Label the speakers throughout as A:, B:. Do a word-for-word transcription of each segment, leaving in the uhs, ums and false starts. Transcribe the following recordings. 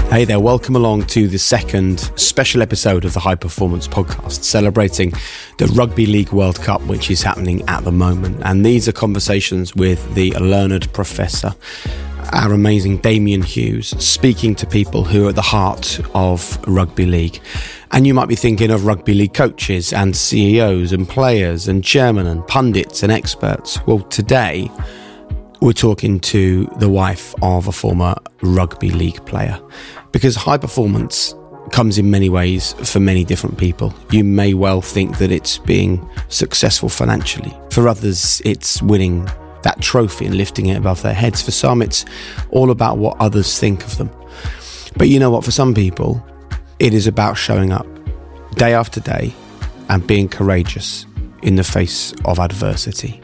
A: Hey there, welcome along to the second special episode of the High Performance Podcast, celebrating the Rugby League World Cup, which is happening at the moment. And these are conversations with the learned professor, our amazing Damian Hughes, speaking to people who are at the heart of rugby league. And you might be thinking of rugby league coaches and C E Os and players and chairmen and pundits and experts. Well, today we're talking to the wife of a former rugby league player, because high performance comes in many ways for many different people. You may well think that it's being successful financially. For others, it's winning that trophy and lifting it above their heads. For some, it's all about what others think of them. But you know what? For some people, it is about showing up day after day and being courageous in the face of adversity.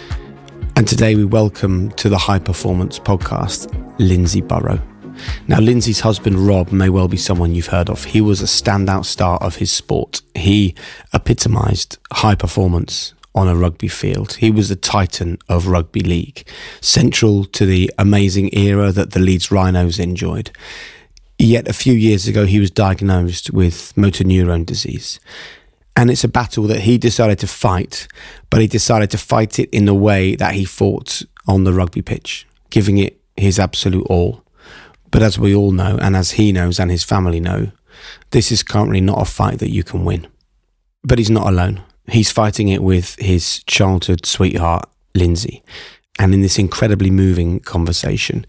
A: And today we welcome to the High Performance Podcast, Lindsay Burrow. Now, Lindsay's husband, Rob, may well be someone you've heard of. He was a standout star of his sport. He epitomised high performance on a rugby field. He was the titan of rugby league, central to the amazing era that the Leeds Rhinos enjoyed. Yet a few years ago, he was diagnosed with motor neurone disease. And it's a battle that he decided to fight, but he decided to fight it in the way that he fought on the rugby pitch, giving it his absolute all. But as we all know, and as he knows and his family know, this is currently not a fight that you can win. But he's not alone. He's fighting it with his childhood sweetheart, Lindsay. And in this incredibly moving conversation,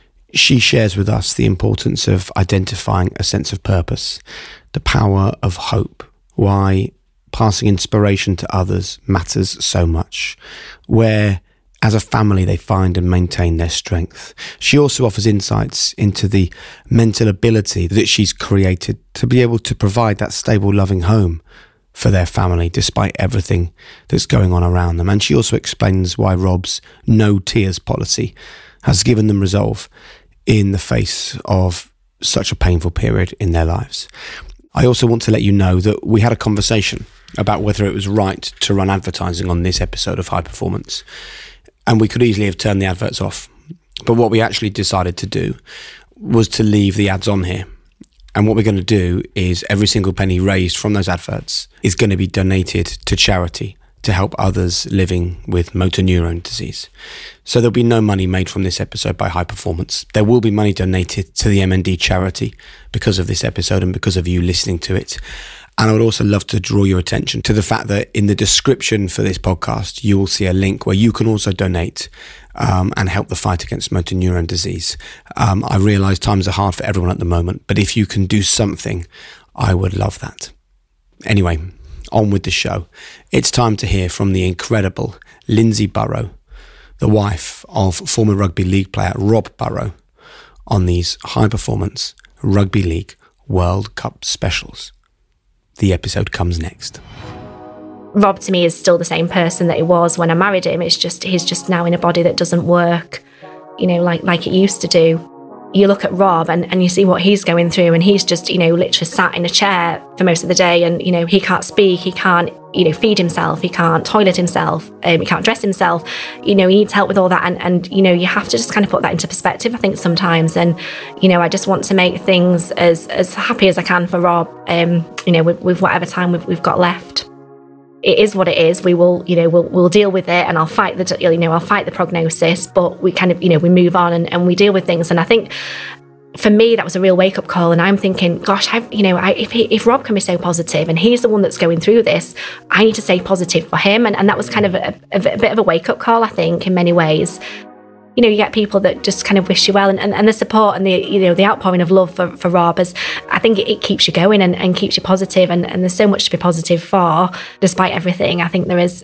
A: she shares with us the importance of identifying a sense of purpose, the power of hope, why passing inspiration to others matters so much, where as a family they find and maintain their strength. She also offers insights into the mental ability that she's created to be able to provide that stable, loving home for their family despite everything that's going on around them. And she also explains why Rob's no tears policy has given them resolve in the face of such a painful period in their lives. I also want to let you know that we had a conversation about whether it was right to run advertising on this episode of High Performance. And we could easily have turned the adverts off. But what we actually decided to do was to leave the ads on here. And what we're going to do is every single penny raised from those adverts is going to be donated to charity to help others living with motor neurone disease. So there'll be no money made from this episode by High Performance. There will be money donated to the M N D charity because of this episode and because of you listening to it. And I would also love to draw your attention to the fact that in the description for this podcast, you will see a link where you can also donate um, and help the fight against motor neurone disease. Um, I realise times are hard for everyone at the moment, but if you can do something, I would love that. Anyway, on with the show. It's time to hear from the incredible Lindsay Burrow, the wife of former rugby league player Rob Burrow, on these High Performance Rugby League World Cup specials. The episode comes next.
B: Rob to me is still the same person that he was when I married him. It's just he's just now in a body that doesn't work, you know, like like it used to do. You look at Rob and, and you see what he's going through, and he's just, you know, literally sat in a chair for most of the day, and, you know, he can't speak, he can't, you know, feed himself, he can't toilet himself, um, he can't dress himself, you know, he needs help with all that, and, and, you know, you have to just kind of put that into perspective, I think, sometimes, and, you know, I just want to make things as, as happy as I can for Rob, um, you know, with, with whatever time we've, we've got left. It is what it is. We will, you know, we'll we'll deal with it, and I'll fight the, you know, I'll fight the prognosis. But we kind of, you know, we move on and, and we deal with things. And I think for me, that was a real wake up call. And I'm thinking, gosh, I've, you know, I, if he, if Rob can be so positive, and he's the one that's going through this, I need to stay positive for him. And and that was kind of a, a, a bit of a wake up call, I think, in many ways. You know, you get people that just kind of wish you well, and, and, and the support and the, you know, the outpouring of love for, for Rob, is, I think it, it keeps you going and, and keeps you positive, and, and there's so much to be positive for, despite everything. I think there is.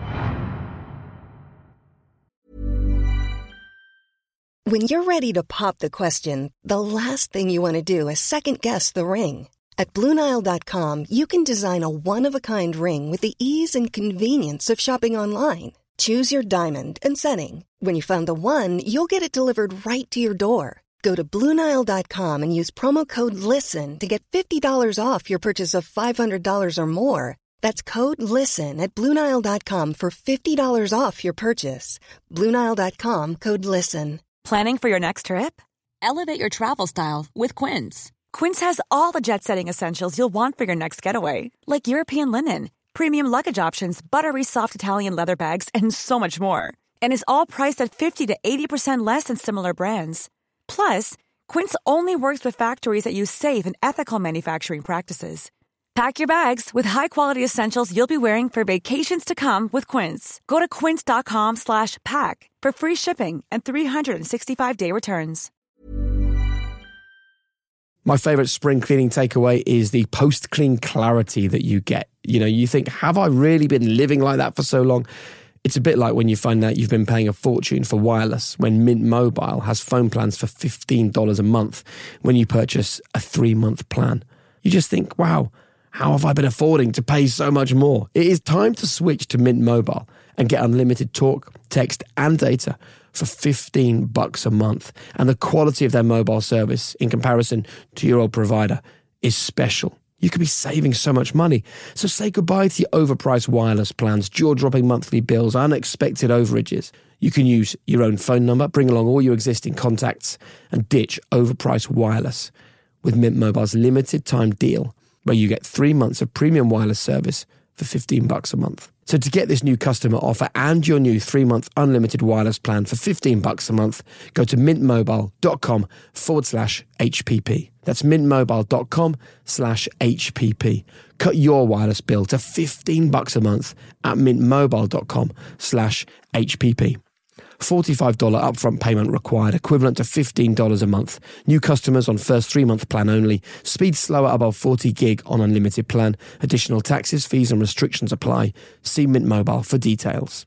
C: When you're ready to pop the question, the last thing you want to do is second guess the ring. At Blue Nile dot com, you can design a one-of-a-kind ring with the ease and convenience of shopping online. Choose your diamond and setting. When you find the one, you'll get it delivered right to your door. Go to Blue Nile dot com and use promo code LISTEN to get fifty dollars off your purchase of five hundred dollars or more. That's code LISTEN at Blue Nile dot com for fifty dollars off your purchase. Blue Nile dot com, code LISTEN.
D: Planning for your next trip? Elevate your travel style with Quince.
E: Quince has all the jet-setting essentials you'll want for your next getaway, like European linen, premium luggage options, buttery soft Italian leather bags, and so much more. And is all priced at fifty to eighty percent less than similar brands. Plus, Quince only works with factories that use safe and ethical manufacturing practices. Pack your bags with high-quality essentials you'll be wearing for vacations to come with Quince. Go to quince.com slash pack for free shipping and three sixty-five day returns.
A: My favourite spring cleaning takeaway is the post-clean clarity that you get. You know, you think, have I really been living like that for so long? It's a bit like when you find out you've been paying a fortune for wireless when Mint Mobile has phone plans for fifteen dollars a month when you purchase a three-month plan. You just think, wow, how have I been affording to pay so much more? It is time to switch to Mint Mobile and get unlimited talk, text and data for fifteen bucks a month. And the quality of their mobile service in comparison to your old provider is special. You could be saving so much money. So say goodbye to your overpriced wireless plans, jaw-dropping monthly bills, unexpected overages. You can use your own phone number, bring along all your existing contacts and ditch overpriced wireless with Mint Mobile's limited time deal where you get three months of premium wireless service for fifteen bucks a month. So to get this new customer offer and your new three-month unlimited wireless plan for fifteen bucks a month, go to mintmobile.com forward slash HPP. That's mintmobile.com slash HPP. Cut your wireless bill to fifteen bucks a month at mintmobile.com slash HPP. forty-five dollars upfront payment required, equivalent to fifteen dollars a month. New customers on first three-month plan only. Speed slower above forty gig on unlimited plan. Additional taxes, fees and restrictions apply. See Mint Mobile for details.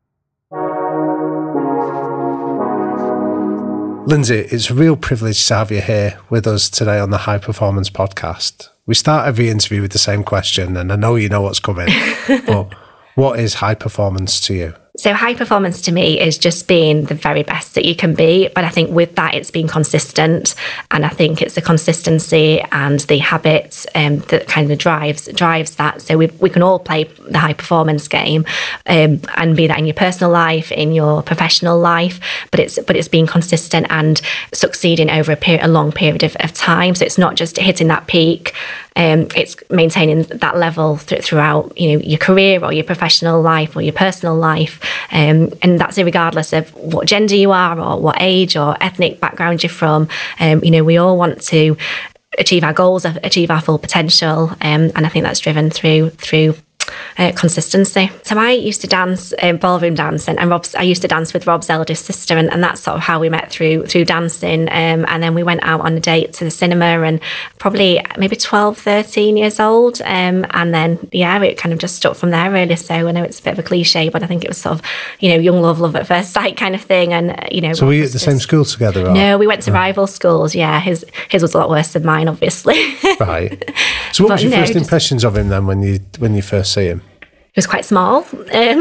F: Lindsay, it's a real privilege to have you here with us today on the High Performance Podcast. We start every interview with the same question, and I know you know what's coming, but what is high performance to you?
B: So high performance to me is just being the very best that you can be. But I think with that, it's being consistent. And I think it's the consistency and the habits um, that kind of drives drives that. So we we can all play the high performance game um, and be that in your personal life, in your professional life. But it's but it's being consistent and succeeding over a, period, a long period of, of time. So it's not just hitting that peak. Um, it's maintaining that level th- throughout, you know, your career or your professional life or your personal life. Um, and that's regardless of what gender you are or what age or ethnic background you're from. Um, you know, we all want to achieve our goals, achieve our full potential. Um, and I think that's driven through through Uh, consistency. So I used to dance um, ballroom dance, and, and Rob's, I used to dance with Rob's eldest sister, and, and that's sort of how we met through through dancing. Um, and then we went out on a date to the cinema, and probably maybe twelve, thirteen years old. Um, and then yeah, it kind of just stuck from there really. So I know it's a bit of a cliche, but I think it was sort of, you know, young love, love at first sight kind of thing. And uh, you know,
F: so were you at the just, same school together? Or?
B: No, we went to oh. rival schools. Yeah, his his was a lot worse than mine, obviously.
F: Right. So what
B: but,
F: was your
B: you know,
F: first impressions of him then when you when you first see him?
B: He was quite small, um,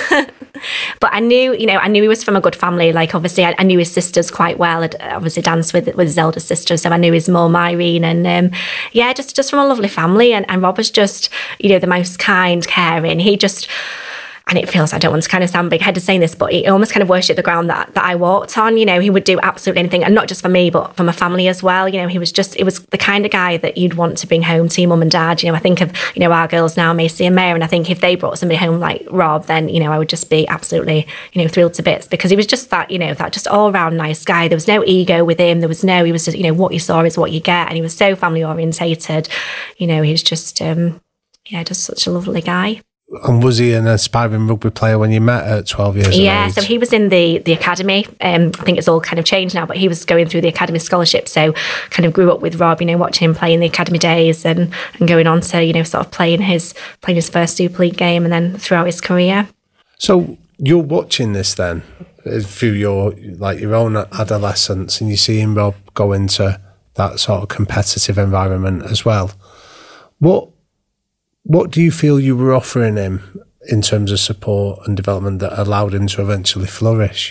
B: but I knew, you know, I knew he was from a good family. Like, obviously, I, I knew his sisters quite well. I'd obviously danced with with his elder sister, so I knew his mum, Irene, and um, yeah, just just from a lovely family. And, and Rob was just, you know, the most kind, caring. He just. And it feels, I don't want to kind of sound big-headed saying this, but he almost kind of worshipped the ground that, that I walked on. You know, he would do absolutely anything, and not just for me, but for my family as well. You know, he was just, it was the kind of guy that you'd want to bring home to your mum and dad. You know, I think of, you know, our girls now, Macy and Maya, and I think if they brought somebody home like Rob, then, you know, I would just be absolutely, you know, thrilled to bits, because he was just that, you know, that just all-round nice guy. There was no ego with him. There was no, he was just, you know, what you saw is what you get. And he was so family-orientated. You know, he was just, um, yeah, just such a lovely guy.
F: And was he an aspiring rugby player when you met at twelve years old?
B: Yeah, so he was in the the academy. Um, I think it's all kind of changed now, but he was going through the academy scholarship. So kind of grew up with Rob, you know, watching him play in the academy days and, and going on to, you know, sort of playing his playing his first Super League game and then throughout his career.
F: So you're watching this then through your, like, your own adolescence, and you're seeing Rob go into that sort of competitive environment as well. What What do you feel you were offering him in terms of support and development that allowed him to eventually flourish?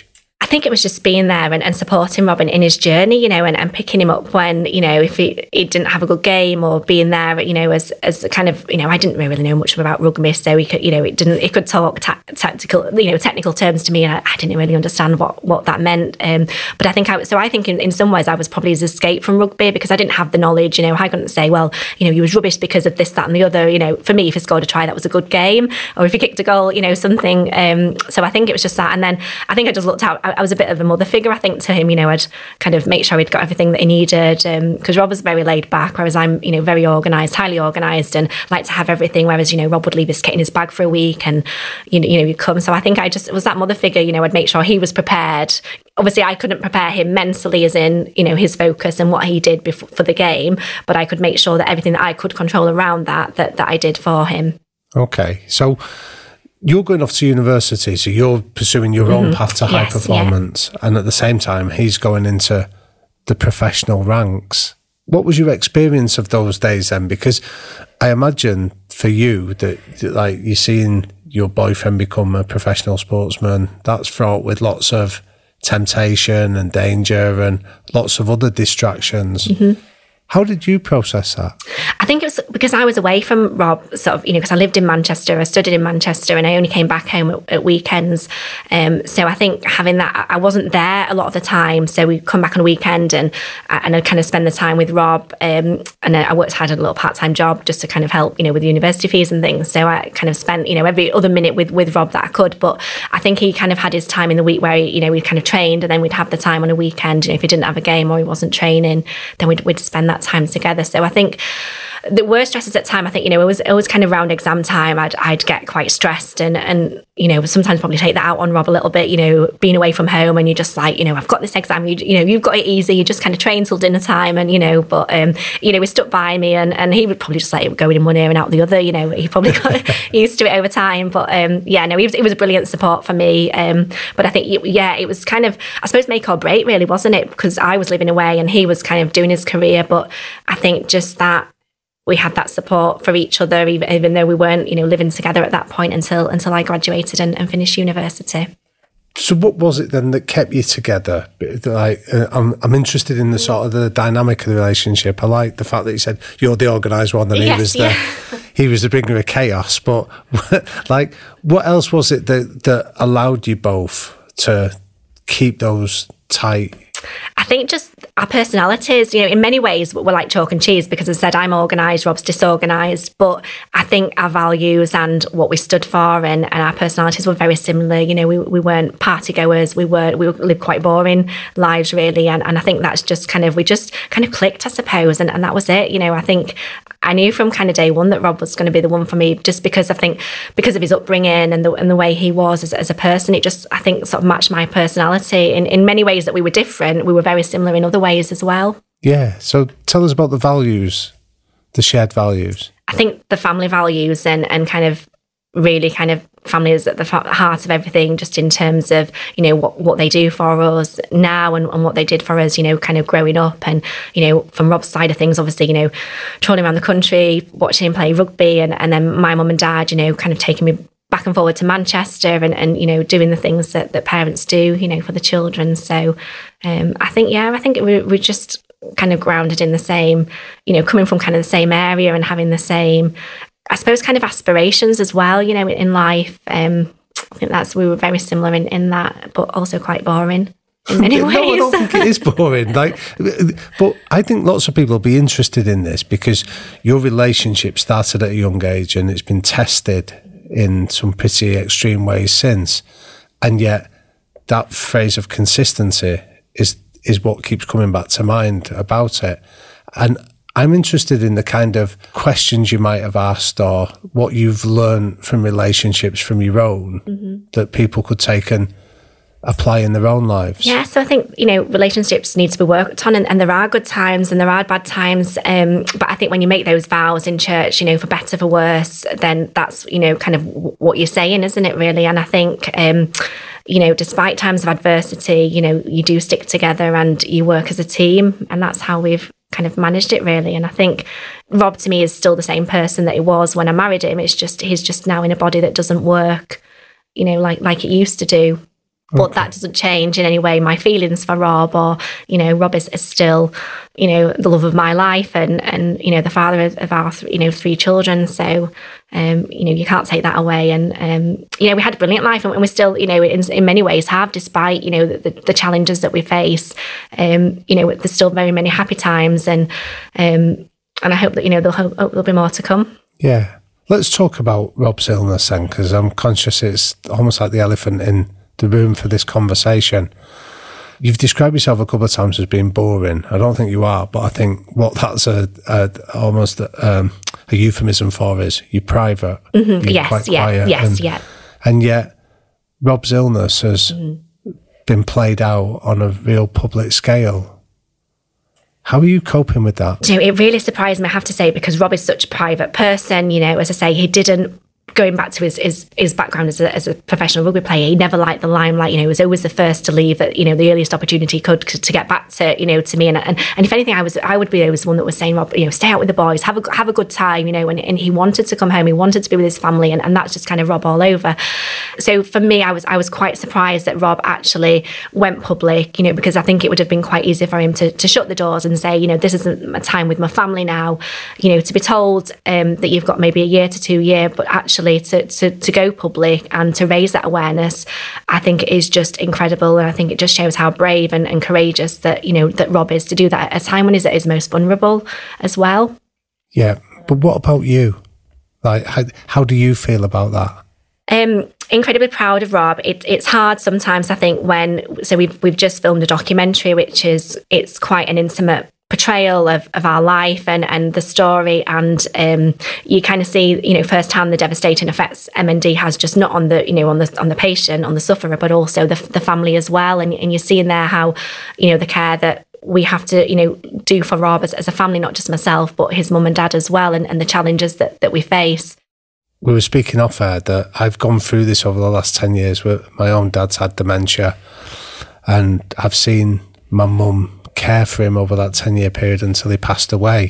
B: I think it was just being there and, and supporting Robin in his journey, you know, and, and picking him up when, you know, if he, he didn't have a good game, or being there, you know, as as kind of, you know, I didn't really know much about rugby, so he could, you know, it didn't, he could talk ta- tactical, you know, technical terms to me, and I, I didn't really understand what, what that meant. Um, but I think I, so I think in, in some ways I was probably his escape from rugby, because I didn't have the knowledge, you know, I couldn't say, well, you know, he was rubbish because of this, that and the other. You know, for me, if he scored a try, that was a good game, or if he kicked a goal, you know, something. Um, so I think it was just that. And then I think I just looked out, I, I was a bit of a mother figure, I think, to him. You know, I'd kind of make sure he'd got everything that he needed, because um, Rob was very laid back, whereas I'm, you know, very organised, highly organised, and like to have everything, whereas, you know, Rob would leave his kit in his bag for a week, and, you know, you know, you'd come. So I think I just, it was that mother figure, you know, I'd make sure he was prepared. Obviously, I couldn't prepare him mentally, as in, you know, his focus and what he did before, for the game, but I could make sure that everything that I could control around that, that, that I did for him.
F: Okay, so you're going off to university, so you're pursuing your mm-hmm. own path to high yes, performance, yeah. and at the same time, he's going into the professional ranks. What was your experience of those days then? Because I imagine for you that, that like, you're seeing your boyfriend become a professional sportsman, that's fraught with lots of temptation and danger and lots of other distractions. Mm-hmm. How did you process that?
B: I think it was because I was away from Rob, sort of, you know, because I lived in Manchester, I studied in Manchester, and I only came back home at, at weekends. Um, so I think having that, I wasn't there a lot of the time. So we'd come back on a weekend, and and I'd kind of spend the time with Rob. Um, and I worked, had a little part-time job just to kind of help, you know, with the university fees and things. So I kind of spent, you know, every other minute with, with Rob that I could. But I think he kind of had his time in the week where, he, you know, we kind of trained, and then we'd have the time on a weekend. You know, if he didn't have a game or he wasn't training, then we'd, we'd spend that time together. So I think the worst stresses at time, I think, you know, it was it was kind of around exam time. I'd I'd get quite stressed, and and you know, sometimes probably take that out on Rob a little bit. You know, being away from home, and you're just like, you know, I've got this exam. You you know, you've got it easy. You just kind of train till dinner time, and you know, but um, you know, he stuck by me, and, and he would probably just let it go in one ear and out the other. You know, he probably got used to it over time. But um, yeah, no, he was, it was a brilliant support for me. Um, but I think yeah, it was kind of, I suppose, make or break, really, wasn't it? Because I was living away and he was kind of doing his career. But I think just that we had that support for each other, even, even though we weren't, you know, living together at that point until until I graduated and, and finished university.
F: So what was it then that kept you together? Like, uh, I'm I'm interested in the sort of the dynamic of the relationship. I like the fact that you said you're the organised one and yes, he was
B: yeah.
F: the he was the bringer of chaos. But like, what else was it that that allowed you both to keep those tight?
B: I think just our personalities, you know, in many ways we're like chalk and cheese, because as I said, I'm organised, Rob's disorganised, but I think our values and what we stood for and, and our personalities were very similar. You know, we we weren't party goers, we were we lived quite boring lives really, and, and I think that's just kind of, we just kind of clicked, I suppose, and, and that was it. You know, I think I knew from kind of day one that Rob was going to be the one for me, just because I think because of his upbringing and the and the way he was as, as a person, it just, I think, sort of matched my personality in, in many ways that we were different. We were very similar in other ways as well. Yeah.
F: So tell us about the values, the shared values.
B: I think the family values and, and kind of really kind of family is at the heart of everything, just in terms of, you know, what, what they do for us now and, and what they did for us, you know, kind of growing up. And, you know, from Rob's side of things, obviously, you know, travelling around the country, watching him play rugby, and, and then my mum and dad, you know, kind of taking me back and forward to Manchester and, and you know, doing the things that, that parents do, you know, for the children. So um, I think, yeah, I think we, we're just kind of grounded in the same, you know, coming from kind of the same area and having the same, I suppose, kind of aspirations as well, you know, in life. Um, I think that's, we were very similar in, in that, but also quite boring in many ways.
F: No, I don't think it is boring. Like, but I think lots of people will be interested in this because your relationship started at a young age and it's been tested in some pretty extreme ways since. And yet that phrase of consistency is is what keeps coming back to mind about it. And I'm interested in the kind of questions you might have asked or what you've learned from relationships from your own mm-hmm. that people could take and apply in their own lives.
B: Yeah, so I think, you know, relationships need to be worked on, and, and there are good times and there are bad times. Um, but I think when you make those vows in church, you know, for better, for worse, then that's, you know, kind of what you're saying, isn't it, really? And I think, um, you know, despite times of adversity, you know, you do stick together and you work as a team, and that's how we've kind of managed it, really. And I think Rob, to me, is still the same person that he was when I married him. It's just, he's just now in a body that doesn't work, you know, like like it used to do. But
F: Okay.
B: that doesn't change in any way my feelings for Rob, or, you know, Rob is, is still, you know, the love of my life, and, and you know, the father of, of our, th- you know, three children. So, um, you know, you can't take that away. And, um, you know, we had a brilliant life, and we still, you know, in, in many ways have, despite, you know, the, the challenges that we face. Um, you know, there's still very many happy times, and um, and I hope that, you know, there'll, hope there'll be more to come.
F: Yeah. Let's talk about Rob's illness then, because I'm conscious it's almost like the elephant in the room for this conversation. You've described yourself a couple of times as being boring. I don't think you are, but I think what that's a, a almost um, a euphemism for is you're private.
B: Mm-hmm.
F: You're
B: Yes,
F: quite
B: yeah,
F: quiet,
B: yes,
F: and,
B: yeah.
F: And yet, Rob's illness has
B: Mm-hmm.
F: been played out on a real public scale. How are you coping with that?
B: You know, it really surprised me, I have to say, because Rob is such a private person. You know, as I say, he didn't, going back to his his, his background as a, as a professional rugby player, he never liked the limelight. You know, he was always the first to leave at, you know, the earliest opportunity he could to get back to, you know, to me. And and, and if anything, I was I would be always the one that was saying, Rob, you know, stay out with the boys, have a have a good time, you know. And, and he wanted to come home, he wanted to be with his family, and, and that's just kind of Rob all over. So for me, I was I was quite surprised that Rob actually went public, you know, because I think it would have been quite easy for him to to shut the doors and say, you know, this isn't my time with my family now. You know, to be told um, that you've got maybe a year to two year, but actually to to to go public and to raise that awareness, I think it is just incredible. And I think it just shows how brave and, and courageous that, you know, that Rob is to do that at a time when he's at his most vulnerable as well.
F: Yeah, but what about you? Like, how, how do you feel about that?
B: Um, incredibly proud of Rob. It, it's hard sometimes, I think, when, so we've we've just filmed a documentary, which is, it's quite an intimate portrayal of, of our life and, and the story, and um, you kind of see, you know, firsthand the devastating effects M N D has, just not on the, you know, on the on the patient, on the sufferer, but also the the family as well. And and you're seeing there how, you know, the care that we have to, you know, do for Rob as, as a family, not just myself, but his mum and dad as well, and, and the challenges that, that we face.
F: We were speaking off air that I've gone through this over the last ten years where my own dad's had dementia, and I've seen my mum care for him over that ten year period until he passed away.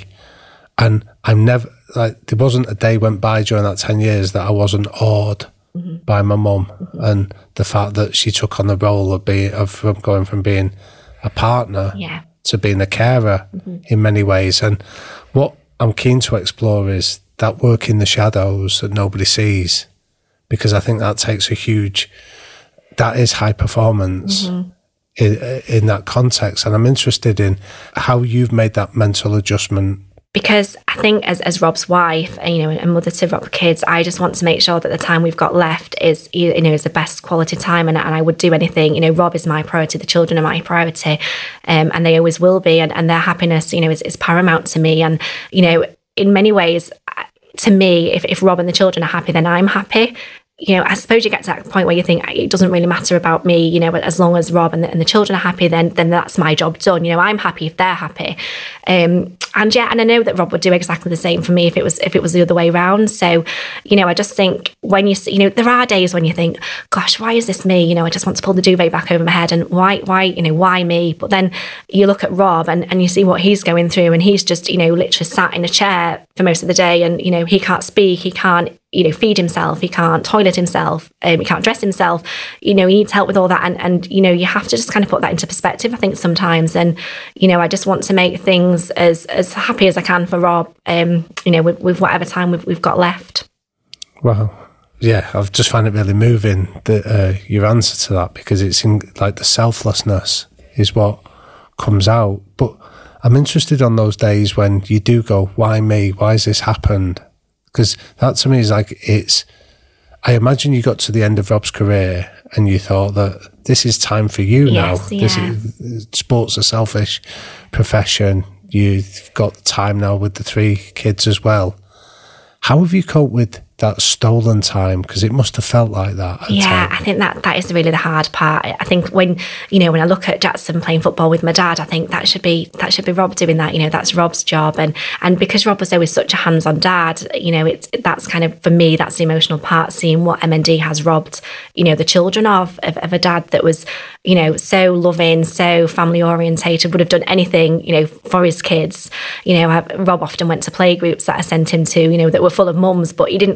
F: And I'm never, like, there wasn't a day went by during that ten years that I wasn't awed mm-hmm. by my mum mm-hmm. and the fact that she took on the role of being, of from going from being a partner
B: yeah.
F: to being a carer mm-hmm. in many ways. And what I'm keen to explore is that work in the shadows that nobody sees, because I think that takes a huge, that is high performance. Mm-hmm. In, in that context, and I'm interested in how you've made that mental adjustment.
B: Because I think as as Rob's wife, and, you know, and mother to Rob's kids, I just want to make sure that the time we've got left is, you know, is the best quality time, and, and I would do anything. You know, Rob is my priority, the children are my priority, um, and they always will be, and, and their happiness, you know, is, is paramount to me. And, you know, in many ways, to me, if, if Rob and the children are happy, then I'm happy. You know, I suppose you get to that point where you think it doesn't really matter about me, you know, as long as Rob and the, and the children are happy, then then that's my job done. You know, I'm happy if they're happy. Um, and yeah, and I know that Rob would do exactly the same for me if it was if it was the other way around. So, you know, I just think when you see, you know, there are days when you think, gosh, why is this me? You know, I just want to pull the duvet back over my head, and why, why, you know, why me? But then you look at Rob and, and you see what he's going through, and he's just, you know, literally sat in a chair for most of the day, and, you know, he can't speak, he can't, you know, feed himself, he can't toilet himself, um, he can't dress himself, you know, he needs help with all that. And, and, you know, you have to just kind of put that into perspective, I think, sometimes. And, you know, I just want to make things as, as happy as I can for Rob, um, you know, with, with whatever time we've, we've got left.
F: Well, yeah, I've just found it really moving, that uh, your answer to that, because it's in, like, the selflessness is what comes out. But I'm interested on those days when you do go, why me? Why has this happened? Because that to me is like, it's, I imagine you got to the end of Rob's career and you thought that this is time for you
B: yes,
F: now.
B: Yeah.
F: This is, sport's a selfish profession. You've got time now with the three kids as well. How have you coped with that stolen time? Because it must have felt like that. At
B: yeah,
F: time.
B: I think that that is really the hard part. I think when, you know, when I look at Jackson playing football with my dad, I think that should be that should be Rob doing that. You know, that's Rob's job. And and because Rob was always such a hands-on dad, you know, it's that's kind of, for me, that's the emotional part, seeing what M N D has robbed, you know, the children of, of, of a dad that was, you know, so loving, so family orientated, would have done anything, you know, for his kids. You know, I, Rob often went to play groups that I sent him to, you know, that were full of mums, but he didn't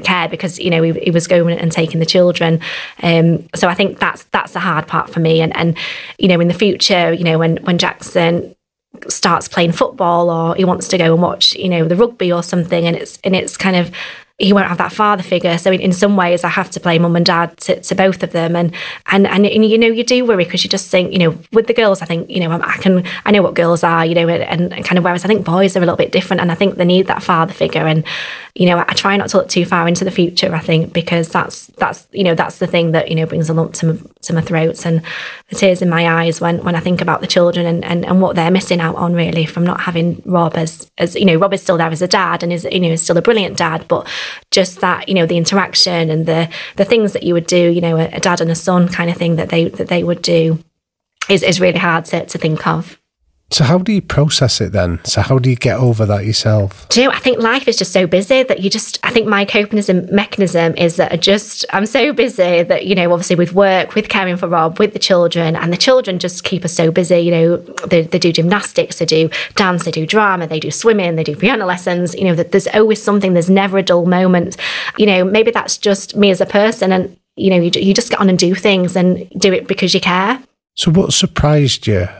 B: care because, you know, he, he was going and taking the children. Um, so I think that's that's the hard part for me. And, and you know, in the future, you know, when, when Jackson starts playing football or he wants to go and watch, you know, the rugby or something, and it's and it's kind of, he won't have that father figure. So in, in some ways I have to play mum and dad to, to both of them. And, and, and, and you know, you do worry because you just think, you know, with the girls, I think, you know, I can, I know what girls are, you know, and, and kind of, whereas I think boys are a little bit different, and I think they need that father figure. And, you know, I try not to look too far into the future, I think, because that's, that's, you know, that's the thing that, you know, brings a lump to my, to my throat and the tears in my eyes when, when I think about the children and, and, and what they're missing out on really from not having Rob as, as, you know, Rob is still there as a dad and is, you know, is still a brilliant dad, but just that, you know, the interaction and the the things that you would do, you know, a, a dad and a son kind of thing that they that they would do is, is really hard to, to think of.
F: So how do you process it then? So how do you get over that yourself?
B: Do you know, I think life is just so busy that you just, I think my coping mechanism is that I just, I'm so busy that, you know, obviously with work, with caring for Rob, with the children, and the children just keep us so busy. You know, they, they do gymnastics, they do dance, they do drama, they do swimming, they do piano lessons, you know, that there's always something, there's never a dull moment. You know, maybe that's just me as a person and, you know, you, you just get on and do things and do it because you care.
F: So what surprised you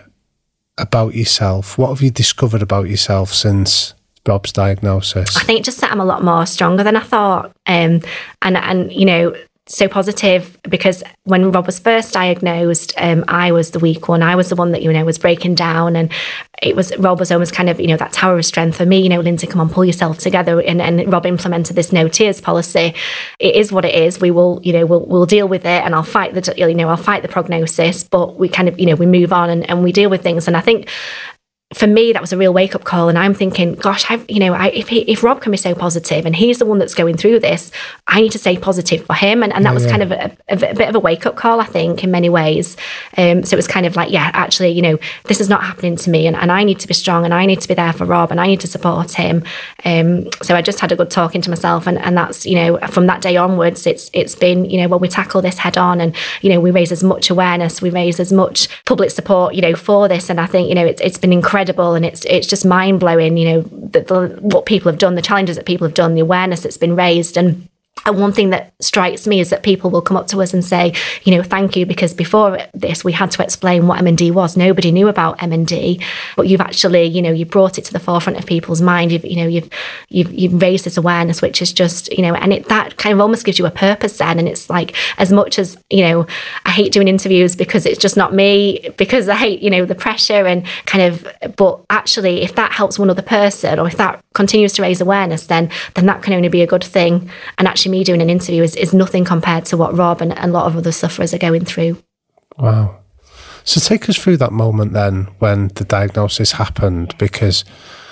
F: about yourself? What have you discovered about yourself since Rob's diagnosis?
B: I think it just that I'm a lot more stronger than I thought. Um, and, and, you know, so positive because when Rob was first diagnosed, um, I was the weak one. I was the one that, you know, was breaking down, and it was, Rob was almost kind of, you know, that tower of strength for me, you know, Lindsay, come on, pull yourself together. And, and Rob implemented this no tears policy. It is what it is. We will, you know, we'll, we'll deal with it, and I'll fight the, you know, I'll fight the prognosis, but we kind of, you know, we move on and, and we deal with things. And I think for me, that was a real wake-up call, and I'm thinking, gosh, I've, you know, I, if he, if Rob can be so positive, and he's the one that's going through this, I need to stay positive for him, and, and that yeah, was yeah. kind of a, a, a bit of a wake-up call, I think, in many ways. Um, so it was kind of like, yeah, actually, you know, this is not happening to me, and, and I need to be strong, and I need to be there for Rob, and I need to support him. Um, so I just had a good talking to myself, and, and that's, you know, from that day onwards, it's it's been, you know, well, we tackle this head on, and, you know, we raise as much awareness, we raise as much public support, you know, for this, and I think, you know, it's it's been incredible. Incredible, and it's it's just mind blowing, you know, the, the, what people have done, the challenges that people have done, the awareness that's been raised. And And one thing that strikes me is that people will come up to us and say, you know, thank you, because before this, we had to explain what M and D was. Nobody knew about M and D, but you've actually, you know, you brought it to the forefront of people's mind. You've, you know, you've, you've, you've raised this awareness, which is just, you know, and it, that kind of almost gives you a purpose then. And it's like, as much as, you know, I hate doing interviews because it's just not me, because I hate, you know, the pressure and kind of, but actually, if that helps one other person, or if that continues to raise awareness, then, then that can only be a good thing. And actually, me doing an interview is, is nothing compared to what Rob and, and a lot of other sufferers are going through.
F: Wow. So take us through that moment then when the diagnosis happened, because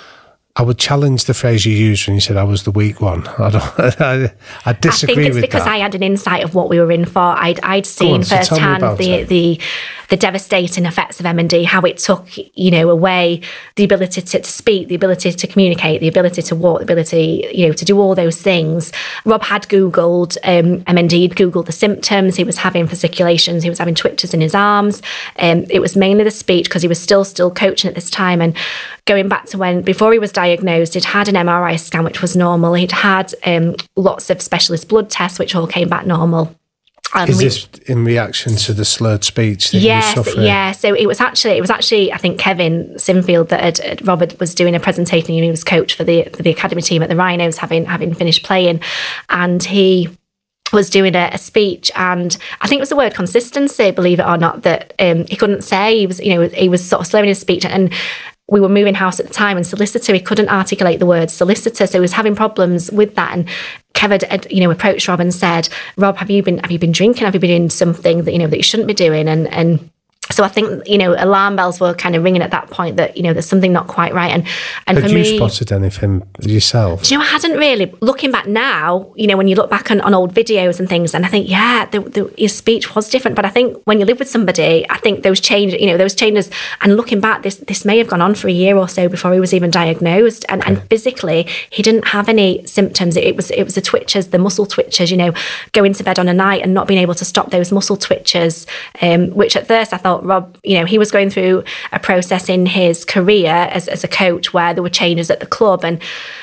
F: I would challenge the phrase you used when you said I was the weak one. I don't. I, I disagree with that. I think it's
B: because
F: that.
B: I had an insight of what we were in for. I'd I'd seen
F: on, so
B: firsthand the, the the devastating effects of M and D, how it took, you know, away the ability to, to speak, the ability to communicate, the ability to walk, the ability, you know, to do all those things. Rob had Googled um, M and D, he'd Googled the symptoms. He was having fasciculations, he was having twitches in his arms. Um, it was mainly the speech, because he was still still coaching at this time. And going back to when, before he was diagnosed, he'd had an M R I scan, which was normal. He'd had um, lots of specialist blood tests, which all came back normal.
F: Um, Is this in reaction to the slurred speech that
B: yes,
F: you were suffering?
B: Yeah, so it was actually, it was actually, I think Kevin Sinfield that had, had, Robert was doing a presentation, and he was coach for the for the academy team at the Rhinos, having having finished playing, and he was doing a, a speech, and I think it was the word consistency, believe it or not, that um, he couldn't say. He was, you know, he was sort of slurring his speech, and we were moving house at the time, and solicitor, he couldn't articulate the word solicitor, so he was having problems with that. And Kev had, you know, approached Rob and said, Rob, have you been have you been drinking? Have you been doing something that, you know, that you shouldn't be doing? And and so I think, you know, alarm bells were kind of ringing at that point that, you know, there's something not quite right. And and
F: Had
B: for
F: you
B: me,
F: spotted anything yourself?
B: Do you know, I hadn't really. Looking back now, you know, when you look back on, on old videos and things, and I think, yeah, the, the, his speech was different. But I think when you live with somebody, I think those changes, you know, those changes, and looking back, this this may have gone on for a year or so before he was even diagnosed. And, okay. and physically, he didn't have any symptoms. It, it was it was the twitches, the muscle twitches, you know, going to bed on a night and not being able to stop those muscle twitches, um, which at first I thought, Rob, you know, he was going through a process in his career as, as a coach where there were changes at the club, and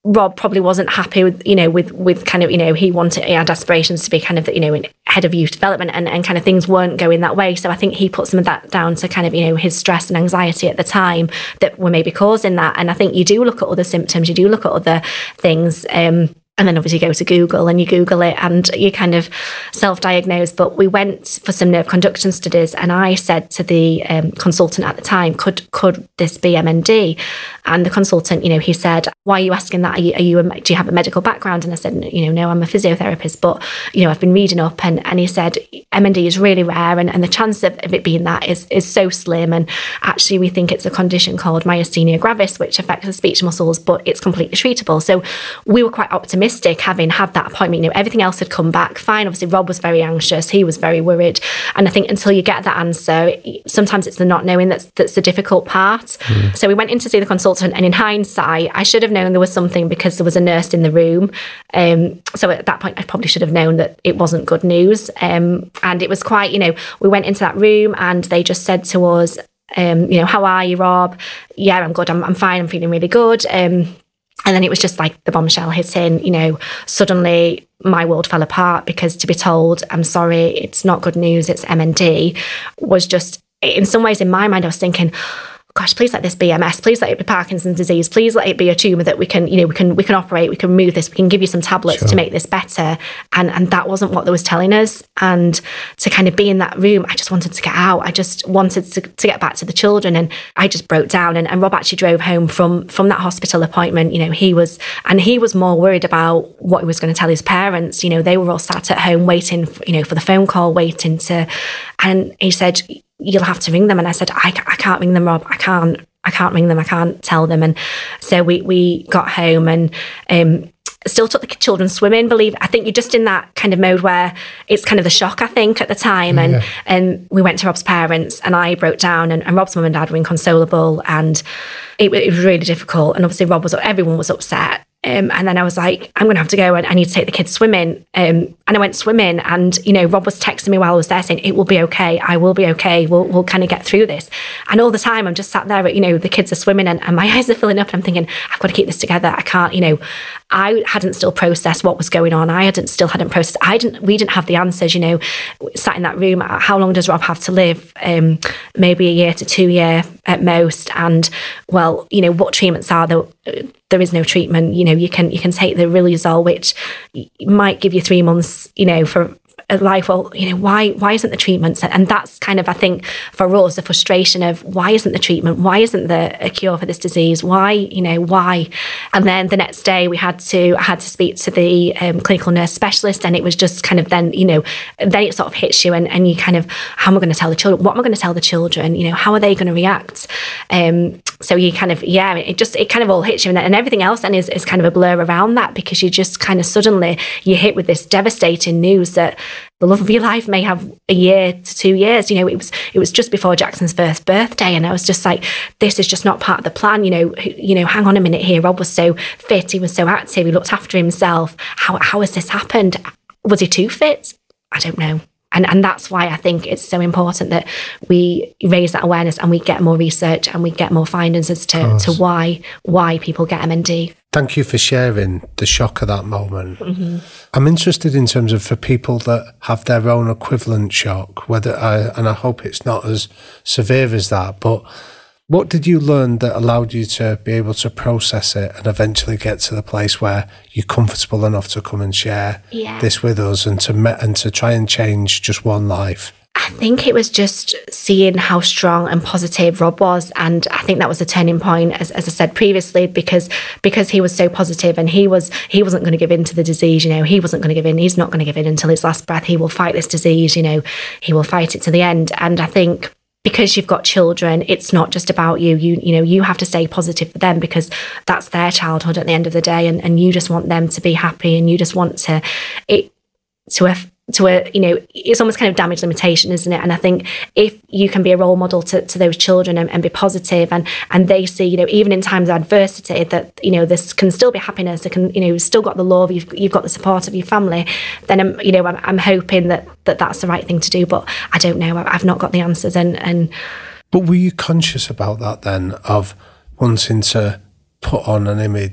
B: Rob probably wasn't happy with, you know, with, with kind of, you know, he wanted, he had aspirations to be kind of, you know, head of youth development, and, and kind of things weren't going that way. So I think he put some of that down to kind of, you know, his stress and anxiety at the time that were maybe causing that. And I think you do look at other symptoms, you do look at other things, um, and then obviously go to Google and you Google it and you kind of self-diagnose. But we went for some nerve conduction studies, and I said to the um, consultant at the time, could could this be M N D? And the consultant, you know, he said, why are you asking that? Are you, are you a, do you have a medical background? And I said, you know, no, I'm a physiotherapist, but, you know, I've been reading up. And, and he said, M N D is really rare, and, and the chance of, of it being that is, is so slim. And actually, we think it's a condition called myasthenia gravis, which affects the speech muscles, but it's completely treatable. So we were quite optimistic, having had that appointment. You know, everything else had come back fine. Obviously, Rob was very anxious. He was very worried. And I think until you get that answer, sometimes it's the not knowing that's, that's the difficult part. Mm. So we went in to see the consultant, and in hindsight, I should have known there was something because there was a nurse in the room. Um, so at that point, I probably should have known that it wasn't good news. Um, and it was quite, you know, we went into that room and they just said to us, um, you know, how are you, Rob? Yeah, I'm good. I'm, I'm fine. I'm feeling really good. Um, and then it was just like the bombshell hitting, you know, suddenly my world fell apart, because to be told, I'm sorry, it's not good news, it's M N D, was just, in some ways in my mind, I was thinking, gosh, please let this be M S, please let it be Parkinson's disease, please let it be a tumour that we can, you know, we can we can operate, we can remove this, we can give you some tablets sure. to make this better. And and that wasn't what they was telling us. And to kind of be in that room, I just wanted to get out. I just wanted to, to get back to the children. And I just broke down. And, and Rob actually drove home from from that hospital appointment. You know, he was, and he was more worried about what he was going to tell his parents. You know, they were all sat at home waiting, for, you know, for the phone call, waiting to, and he said, you'll have to ring them. And I said, I, I can't ring them, Rob. I can't, I can't ring them. I can't tell them. And so we, we got home and um, still took the children swimming. Believe, I think you're just in that kind of mode where it's kind of the shock, I think, at the time. Yeah. And and we went to Rob's parents and I broke down, and, and Rob's mum and dad were inconsolable, and it, it was really difficult. And obviously Rob was, everyone was upset. Um, and then I was like, I'm going to have to go and I need to take the kids swimming. Um, and I went swimming, and, you know, Rob was texting me while I was there saying, it will be okay. I will be okay. We'll we'll kind of get through this. And all the time I'm just sat there, you know, the kids are swimming and, and my eyes are filling up, and I'm thinking, I've got to keep this together. I can't, you know, I hadn't still processed what was going on. I hadn't still hadn't processed. I didn't, we didn't have the answers, you know, sat in that room. How long does Rob have to live? Um, maybe a year to two year at most. And well, you know, what treatments are there? There is no treatment. You know, you can you can take the Riluzole, which might give you three months, you know, for a life. Well, you know, why why isn't the treatment? And that's kind of, I think, for us, the frustration of why isn't the treatment? Why isn't there a cure for this disease? Why, you know, why? And then the next day we had to I had to speak to the um, clinical nurse specialist, and it was just kind of then, you know, then it sort of hits you, and, and you kind of, how am I going to tell the children? What am I going to tell the children? You know, how are they going to react? Um, so you kind of, yeah, it just, it kind of all hits you, and, and everything else then is, is kind of a blur around that, because you just kind of suddenly, you're hit with this devastating news that the love of your life may have a year to two years. You know, it was it was just before Jackson's first birthday, and I was just like, this is just not part of the plan. You know, you know, hang on a minute here. Rob was so fit, he was so active, he looked after himself. How how has this happened? Was he too fit? I don't know. And and that's why I think it's so important that we raise that awareness and we get more research and we get more findings as to, to why why people get M N D.
F: Thank you for sharing the shock of that moment. Mm-hmm. I'm interested in terms of for people that have their own equivalent shock, whether I, and I hope it's not as severe as that, but what did you learn that allowed you to be able to process it and eventually get to the place where you're comfortable enough to come and share yeah. this with us and to me- and to try and change just one life?
B: I think it was just seeing how strong and positive Rob was, and I think that was a turning point, as, as I said previously, because because he was so positive, and he was he wasn't going to give in to the disease. You know, he wasn't going to give in. He's not going to give in until his last breath. He will fight this disease. You know, he will fight it to the end. And I think, because you've got children, it's not just about you. You you know, you have to stay positive for them, because that's their childhood at the end of the day, and, and you just want them to be happy, and you just want to it to a to a you know, it's almost kind of damage limitation, isn't it? And I think if you can be a role model to, to those children and, and be positive, and and they see, you know, even in times of adversity, that, you know, this can still be happiness. It can, you know, you've still got the love, you've you've got the support of your family. Then I'm, you know, I'm, I'm hoping that, that that's the right thing to do. But I don't know. I've not got the answers. And and.
F: But were you conscious about that then, of wanting to put on an image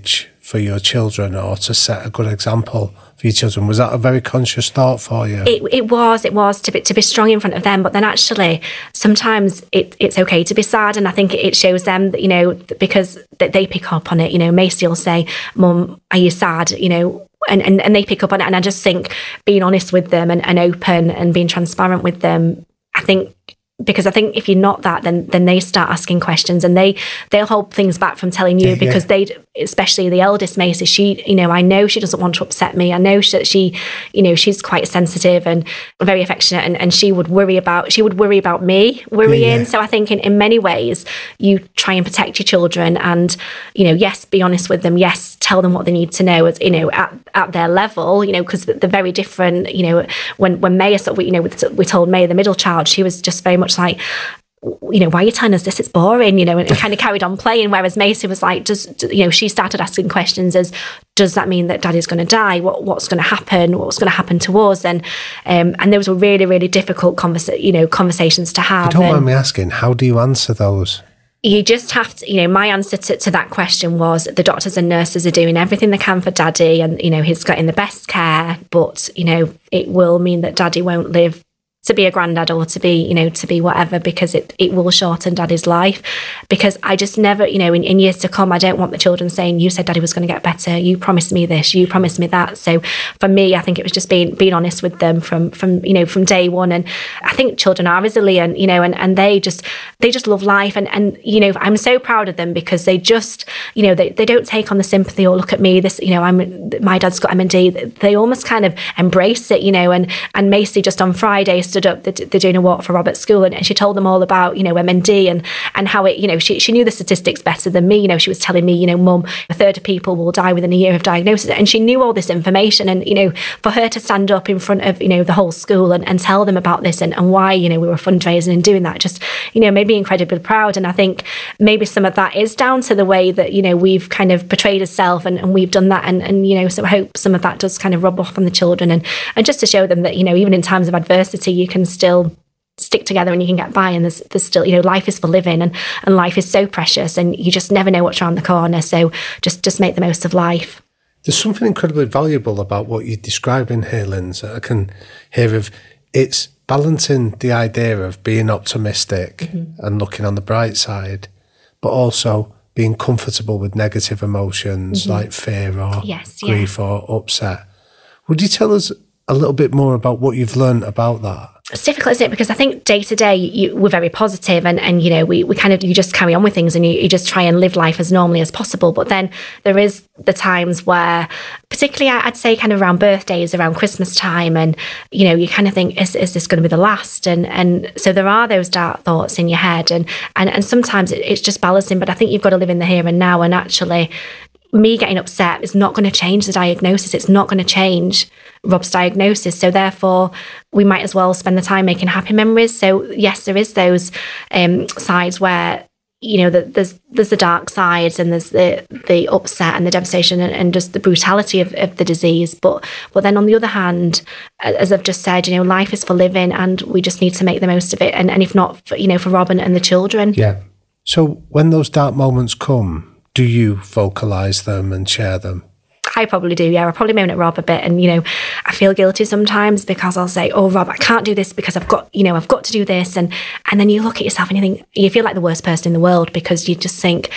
F: for your children, or to set a good example for your children? Was that a very conscious thought for you?
B: It, it was, it was to be, to be strong in front of them. But then actually, sometimes it, it's okay to be sad. And I think it shows them that, you know, because they pick up on it. You know, Macy will say, Mum, are you sad? You know, and, and, and they pick up on it. And I just think being honest with them and, and open and being transparent with them, I think, because I think if you're not that, then then they start asking questions, and they they'll hold things back from telling you,
F: yeah,
B: because
F: yeah.
B: they, especially the eldest Macy, she, you know, I know she doesn't want to upset me. I know that she, you know, she's quite sensitive and very affectionate, and, and she would worry about she would worry about me worrying. Yeah, yeah. So I think in, in many ways you try and protect your children, and, you know, yes, be honest with them. Yes, tell them what they need to know, as you know, at, at their level, you know, because they're very different. You know, when when Maya, sort of, you know, we told Maya, the middle child, she was just very much like, you know, why are you telling us this? It's boring, you know, and, and kind of carried on playing. Whereas Macy was like, does, you know, she started asking questions as, does that mean that Daddy's going to die? What what's going to happen? What's going to happen to us? And um, and those were really, really difficult conversa- you know, conversations to have.
F: If you don't
B: and
F: mind me asking, how do you answer those?
B: You just have to, you know, my answer to, to that question was, the doctors and nurses are doing everything they can for Daddy, and, you know, he's getting the best care, but, you know, it will mean that Daddy won't live to be a granddad, or to be, you know, to be whatever, because it, it will shorten Daddy's life. Because I just never, you know, in, in years to come, I don't want the children saying, you said Daddy was going to get better, you promised me this, you promised me that. So for me, I think it was just being being honest with them from, from you know, from day one. And I think children are resilient, you know, and, and they just, they just love life. And, and, you know, I'm so proud of them, because they just, you know, they, they don't take on the sympathy or look at me, this, you know, I'm, my dad's got M and D. They almost kind of embrace it, you know, and, and Macy just on Friday stood up, they're, they're doing a walk for Rob at school, and, and she told them all about, you know, M and D and, and how it, you know, she, she knew the statistics better than me. You know, she was telling me, you know, Mum, a third of people will die within a year of diagnosis. And she knew all this information. And, you know, for her to stand up in front of, you know, the whole school and, and tell them about this, and, and why, you know, we were fundraising and doing that, just, you know, made me incredibly proud. And I think maybe some of that is down to the way that, you know, we've kind of portrayed ourselves, and, and we've done that. And, and, you know, so I hope some of that does kind of rub off on the children, and, and just to show them that, you know, even in times of adversity, you can still stick together and you can get by, and there's, there's still, you know, life is for living, and, and life is so precious, and you just never know what's around the corner. So just, just make the most of life.
F: There's something incredibly valuable about what you're describing here, Lindsay. I can hear of it's balancing the idea of being optimistic mm-hmm. and looking on the bright side, but also being comfortable with negative emotions mm-hmm. like fear or
B: yes,
F: grief
B: yeah.
F: or upset. Would you tell us a little bit more about what you've learned about that?
B: It's difficult, isn't it? Because I think day to day you, we're very positive, and, and you know, we, we kind of, you just carry on with things, and you, you just try and live life as normally as possible. But then there is the times where, particularly I'd say kind of around birthdays, around Christmas time, and, you know, you kind of think, is, is this going to be the last? And and so there are those dark thoughts in your head, and, and, and sometimes it, it's just balancing. But I think you've got to live in the here and now, and actually me getting upset is not going to change the diagnosis. It's not going to change Rob's diagnosis. So therefore, we might as well spend the time making happy memories. So yes, there is those um, sides where, you know, the, there's there's the dark sides, and there's the the upset and the devastation, and, and just the brutality of, of the disease. But but then on the other hand, as I've just said, you know, life is for living, and we just need to make the most of it. And, and if not, for, you know, for Rob and, and the children.
F: Yeah. So when those dark moments come, do you vocalise them and share them?
B: I probably do, yeah. I probably moan at Rob a bit, and, you know, I feel guilty sometimes because I'll say, oh, Rob, I can't do this because I've got, you know, I've got to do this. And and then you look at yourself and you think, you feel like the worst person in the world, because you just think,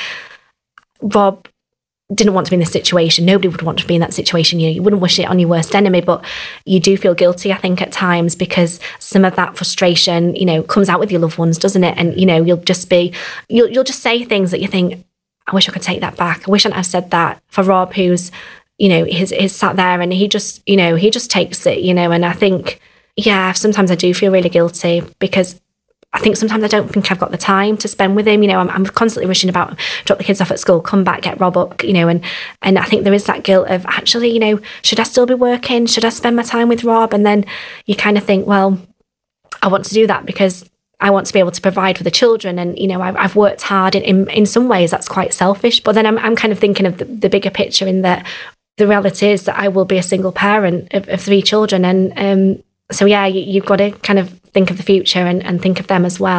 B: Rob didn't want to be in this situation. Nobody would want to be in that situation. You know, you wouldn't wish it on your worst enemy, but you do feel guilty, I think, at times, because some of that frustration, you know, comes out with your loved ones, doesn't it? And, you know, you'll just be, you'll, you'll just say things that you think, I wish I could take that back. I wish I hadn't have said that. For Rob, who's, you know, he's, he's sat there and he just, you know, he just takes it, you know, and I think, yeah, sometimes I do feel really guilty, because I think sometimes I don't think I've got the time to spend with him. You know, I'm, I'm constantly rushing about, drop the kids off at school, come back, get Rob up, you know, and, and I think there is that guilt of actually, you know, should I still be working? Should I spend my time with Rob? And then you kind of think, well, I want to do that because I want to be able to provide for the children. And, you know, I've, I've worked hard in, in, in some ways that's quite selfish, but then I'm, I'm kind of thinking of the, the bigger picture, in that the reality is that I will be a single parent of, of three children. And um, so, yeah, you, you've got to kind of think of the future and, and think of them as well.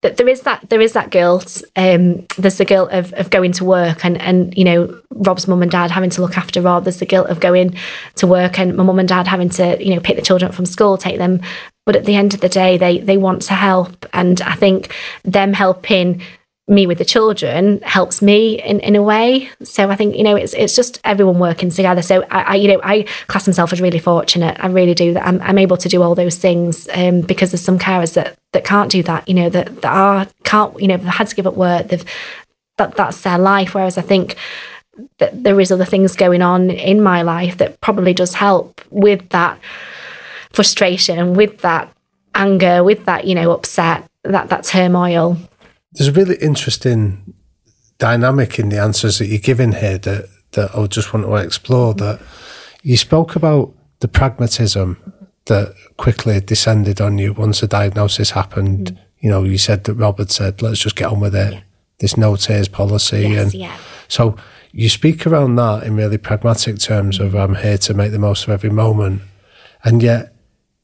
B: that there is that there is that guilt. Um, there's the guilt of, of going to work and, and, you know, Rob's mum and dad having to look after Rob. There's the guilt of going to work and my mum and dad having to, you know, pick the children up from school, take them. But at the end of the day, they they want to help. And I think them helping me with the children helps me in, in a way. So I think, you know, it's it's just everyone working together. So I, I you know, I class myself as really fortunate. I really do that. I'm, I'm able to do all those things um, because there's some carers that, that can't do that, you know, that, that are, can't, you know, they've had to give up work. They've, that that's their life. Whereas I think that there is other things going on in my life that probably does help with that frustration and with that anger, with that, you know, upset, that, that turmoil.
F: There's a really interesting dynamic in the answers that you're giving here that, that I just want to explore. That you spoke about the pragmatism that quickly descended on you once the diagnosis happened. Mm. You know, you said that Rob had said, let's just get on with it. Yeah. This no tears policy.
B: Yes,
F: and
B: yeah.
F: So you speak around that in really pragmatic terms of I'm here to make the most of every moment. And yet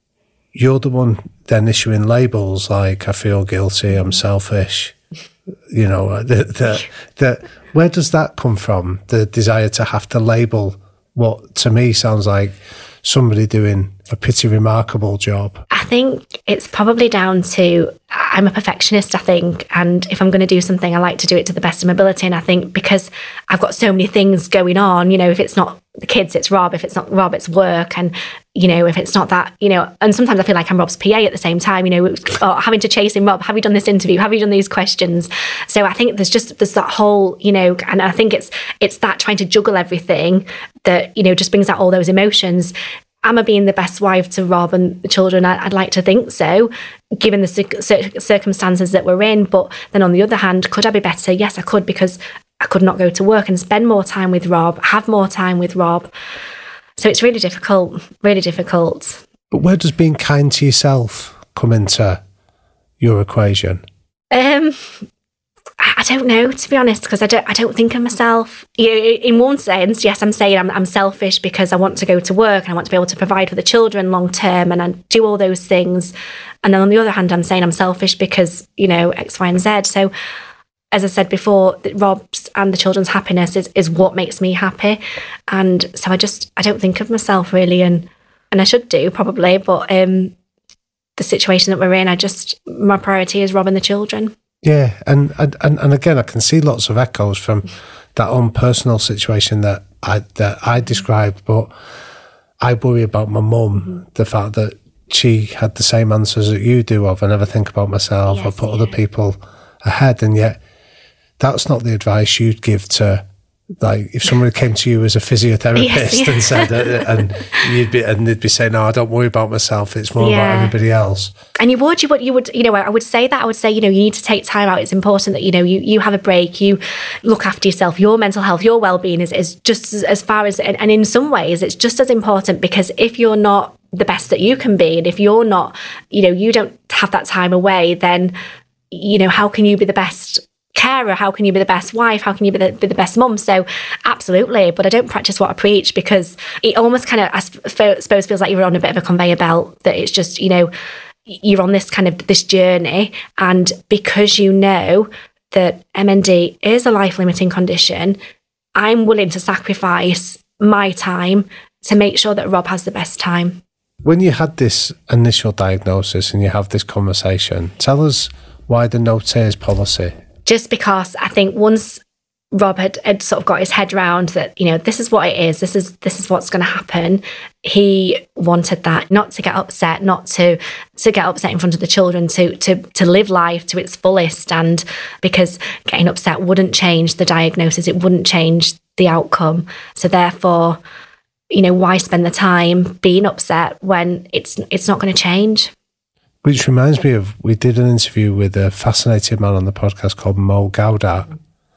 F: you're the one then issuing labels like I feel guilty, I'm selfish. You know, the, the, the, where does that come from? The desire to have to label what to me sounds like somebody doing a pretty remarkable job.
B: I think it's probably down to, I'm a perfectionist, I think, and if I'm going to do something, I like to do it to the best of my ability. And I think because I've got so many things going on, you know, if it's not the kids, it's Rob. If it's not Rob, it's work. And, you know, if it's not that, you know, and sometimes I feel like I'm Rob's P A at the same time, you know, oh, having to chase him, Rob, have you done this interview? Have you done these questions? So I think there's just, there's that whole, you know, and I think it's, it's that trying to juggle everything that, you know, just brings out all those emotions. Am I being the best wife to Rob and the children? I, I'd like to think so, given the cir- circumstances that we're in. But then on the other hand, could I be better? Yes, I could, because I could not go to work and spend more time with Rob, have more time with Rob. So it's really difficult, really difficult.
F: But where does being kind to yourself come into your equation?
B: Um, I don't know, to be honest, because I don't I don't think of myself. You know, in one sense, yes, I'm saying I'm, I'm selfish because I want to go to work and I want to be able to provide for the children long term and I do all those things. And then on the other hand, I'm saying I'm selfish because, you know, X, Y, and Z. So as I said before, Rob's and the children's happiness is, is what makes me happy. And so I just, I don't think of myself really, and and I should do probably, but um, the situation that we're in, I just, my priority is Rob and the children.
F: Yeah, and, and and again, I can see lots of echoes from that own personal situation that I that I described, but I worry about my mum, mm-hmm. the fact that she had the same answers that you do of, I never think about myself, yes, I put yeah. other people ahead, and yet that's not the advice you'd give to, like, if somebody came to you as a physiotherapist yes, yeah. and said, uh, and you'd be, and they'd be saying, "No, I don't worry about myself. It's more yeah. about everybody else." And
B: you would, you would, you would, you know, I would say that. I would say, you know, you need to take time out. It's important that, you know, you you have a break. You look after yourself. Your mental health, your well-being is is just as, as far as, and, and in some ways, it's just as important, because if you're not the best that you can be, and if you're not, you know, you don't have that time away, then, you know, how can you be the best carer? How can you be the best wife? How can you be the, be the best mum? So absolutely, but I don't practice what I preach, because it almost kind of, I suppose, feels like you're on a bit of a conveyor belt, that it's just, you know, you're on this kind of this journey, and because you know that M N D is a life-limiting condition, I'm willing to sacrifice my time to make sure that Rob has the best time.
F: When you had this initial diagnosis and you have this conversation, tell us why the no tears policy.
B: Just because I think once Rob had, had sort of got his head round that, you know, this is what it is, this is this is what's going to happen, he wanted that, not to get upset, not to to get upset in front of the children, to to to live life to its fullest. And because getting upset wouldn't change the diagnosis, it wouldn't change the outcome. So therefore, you know, why spend the time being upset when it's it's not going to change?
F: Which reminds me of, we did an interview with a fascinating man on the podcast called Mo Gaudat.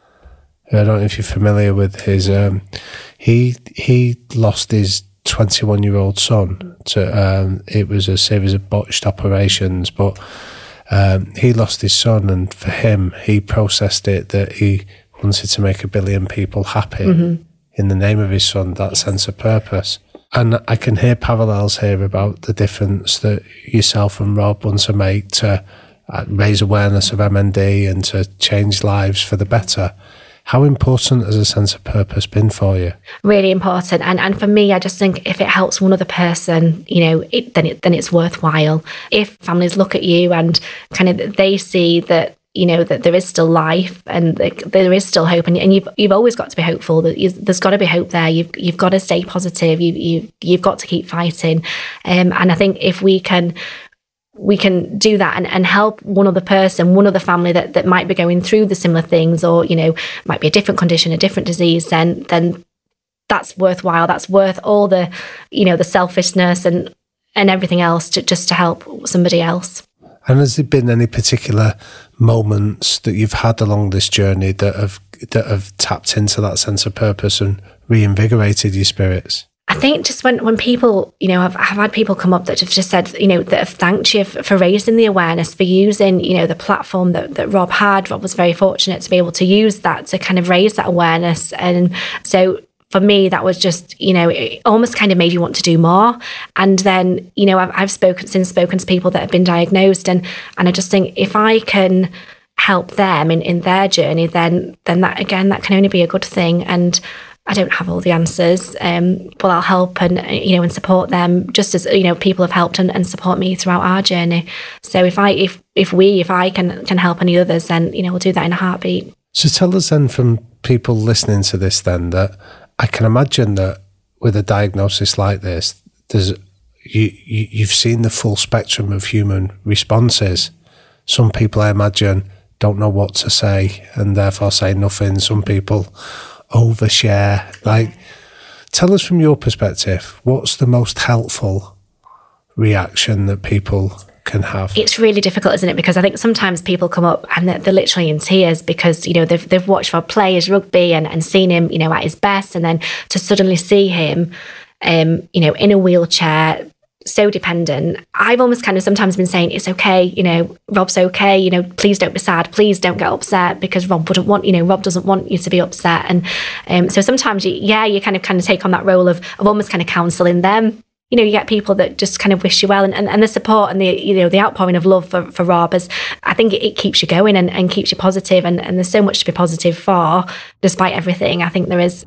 F: I don't know if you're familiar with his, um, he he lost his twenty-one-year-old son to, um, it was a series of botched operations, but um, he lost his son, and for him, he processed it that he wanted to make a billion people happy mm-hmm. in the name of his son, that sense of purpose. And I can hear parallels here about the difference that yourself and Rob want to make to uh, raise awareness of M N D and to change lives for the better. How important has a sense of purpose been for you?
B: Really important. And and for me, I just think if it helps one other person, you know, it, then it, then it's worthwhile. If families look at you and kind of they see that, you know, that there is still life and there is still hope, and, and you've you've always got to be hopeful. That there's got to be hope there. You've you've got to stay positive. You you you've got to keep fighting. Um, and I think if we can. we can do that and, and help one other person, one other family that, that might be going through the similar things, or, you know, might be a different condition, a different disease, then then that's worthwhile. That's worth all the, you know, the selfishness and and everything else to just to help somebody else.
F: And has there been any particular moments that you've had along this journey that have that have tapped into that sense of purpose and reinvigorated your spirits?
B: I think just when, when people, you know, I've, I've had people come up that have just said, you know, that have thanked you for, for raising the awareness, for using, you know, the platform that, that Rob had. Rob was very fortunate to be able to use that to kind of raise that awareness. And so for me, that was just, you know, it almost kind of made you want to do more. And then, you know, I've, I've spoken, since spoken to people that have been diagnosed, and, and I just think if I can help them in, in their journey, then, then that, again, that can only be a good thing. And I don't have all the answers, um, but I'll help and, you know, and support them just as, you know, people have helped and, and support me throughout our journey. So if I, if, if we, if I can, can help any others, then, you know, we'll do that in a heartbeat.
F: So tell us then, from people listening to this then, that I can imagine that with a diagnosis like this, there's, you, you, you've seen the full spectrum of human responses. Some people, I imagine, don't know what to say and therefore say nothing. Some people overshare. Like, tell us from your perspective, what's the most helpful reaction that people can have?
B: It's really difficult, isn't it? Because I think sometimes people come up and they're, they're literally in tears because, you know, they've they've watched Rob play his rugby and, and seen him, you know, at his best, and then to suddenly see him, um, you know, in a wheelchair, so dependent. I've almost kind of sometimes been saying, it's okay, you know, Rob's okay, you know, please don't be sad, please don't get upset, because Rob wouldn't want, you know, Rob doesn't want you to be upset. And um, so sometimes, you, yeah, you kind of kind of take on that role of, of almost kind of counselling them. You know, you get people that just kind of wish you well, and, and, and the support and the, you know, the outpouring of love for, for Rob, is, I think it, it keeps you going and, and keeps you positive, and, and there's so much to be positive for, despite everything. I think there is.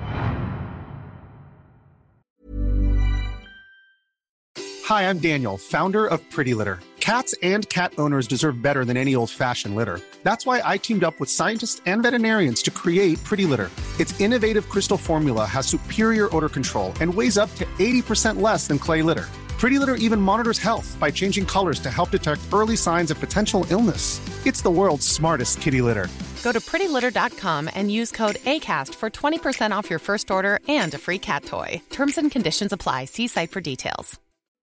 G: Hi, I'm Daniel, founder of Pretty Litter. Cats and cat owners deserve better than any old-fashioned litter. That's why I teamed up with scientists and veterinarians to create Pretty Litter. Its innovative crystal formula has superior odor control and weighs up to eighty percent less than clay litter. Pretty Litter even monitors health by changing colors to help detect early signs of potential illness. It's the world's smartest kitty litter.
H: Go to pretty litter dot com and use code ACAST for twenty percent off your first order and a free cat toy. Terms and conditions apply. See site for details.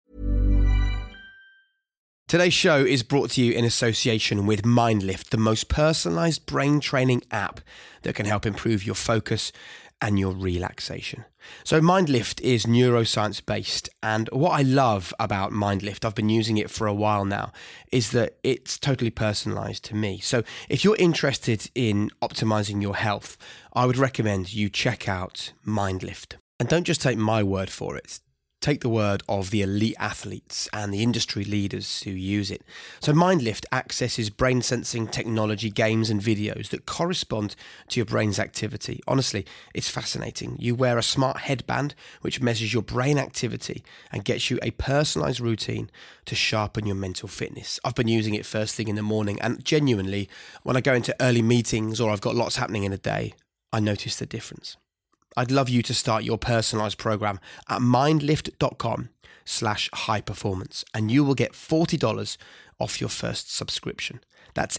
A: Today's show is brought to you in association with MindLift, the most personalised brain training app that can help improve your focus and your relaxation. So MindLift is neuroscience based, and what I love about MindLift, I've been using it for a while now, is that it's totally personalised to me. So if you're interested in optimising your health, I would recommend you check out MindLift. And don't just take my word for it. Take the word of the elite athletes and the industry leaders who use it. So MindLift accesses brain sensing technology, games and videos that correspond to your brain's activity. Honestly, it's fascinating. You wear a smart headband which measures your brain activity and gets you a personalised routine to sharpen your mental fitness. I've been using it first thing in the morning, and genuinely, when I go into early meetings or I've got lots happening in a day, I notice the difference. I'd love you to start your personalised program at mindlift.com slash high performance, and you will get forty dollars off your first subscription. That's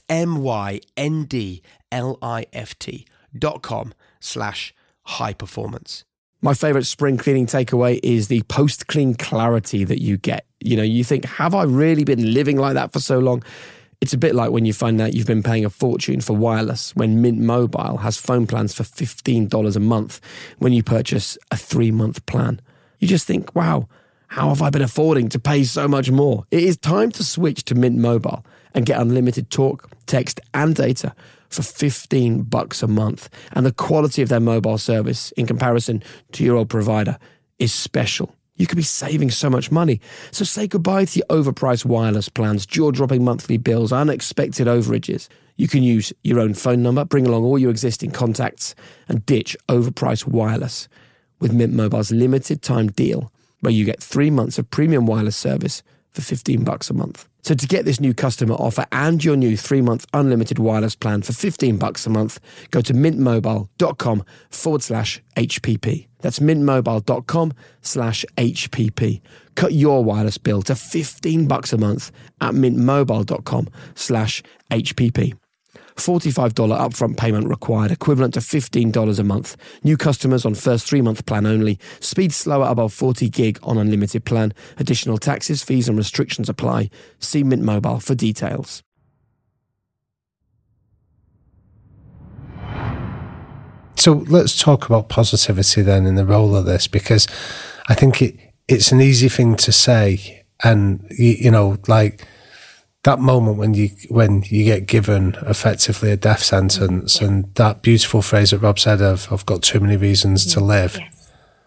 A: M-Y-N-D-L-I-F-T dot com slash high performance. My favourite spring cleaning takeaway is the post-clean clarity that you get. You know, you think, have I really been living like that for so long? It's a bit like when you find out you've been paying a fortune for wireless when Mint Mobile has phone plans for fifteen dollars a month when you purchase a three-month plan. You just think, wow, how have I been affording to pay so much more? It is time to switch to Mint Mobile and get unlimited talk, text and data for fifteen bucks a month. And the quality of their mobile service in comparison to your old provider is special.
I: You could be saving so much money. So say goodbye to your overpriced wireless plans, jaw-dropping monthly bills, unexpected overages. You can use your own phone number, bring along all your existing contacts, and ditch overpriced wireless with Mint Mobile's limited time deal, where you get three months of premium wireless service for fifteen bucks a month. So to get this new customer offer and your new three-month unlimited wireless plan for fifteen bucks a month, go to mintmobile.com forward slash HPP. That's mintmobile.com slash HPP. Cut your wireless bill to fifteen bucks a month at mintmobile.com slash HPP. forty-five dollars upfront payment required, equivalent to fifteen dollars a month. New customers on first three-month plan only. Speed slower above forty gig on unlimited plan. Additional taxes, fees and restrictions apply. See Mint Mobile for details.
F: So let's talk about positivity then in the role of this, because I think it it's an easy thing to say, and you, you know, like that moment when you when you get given effectively a death sentence, and that beautiful phrase that Rob said of "I've got too many reasons to live." Yes.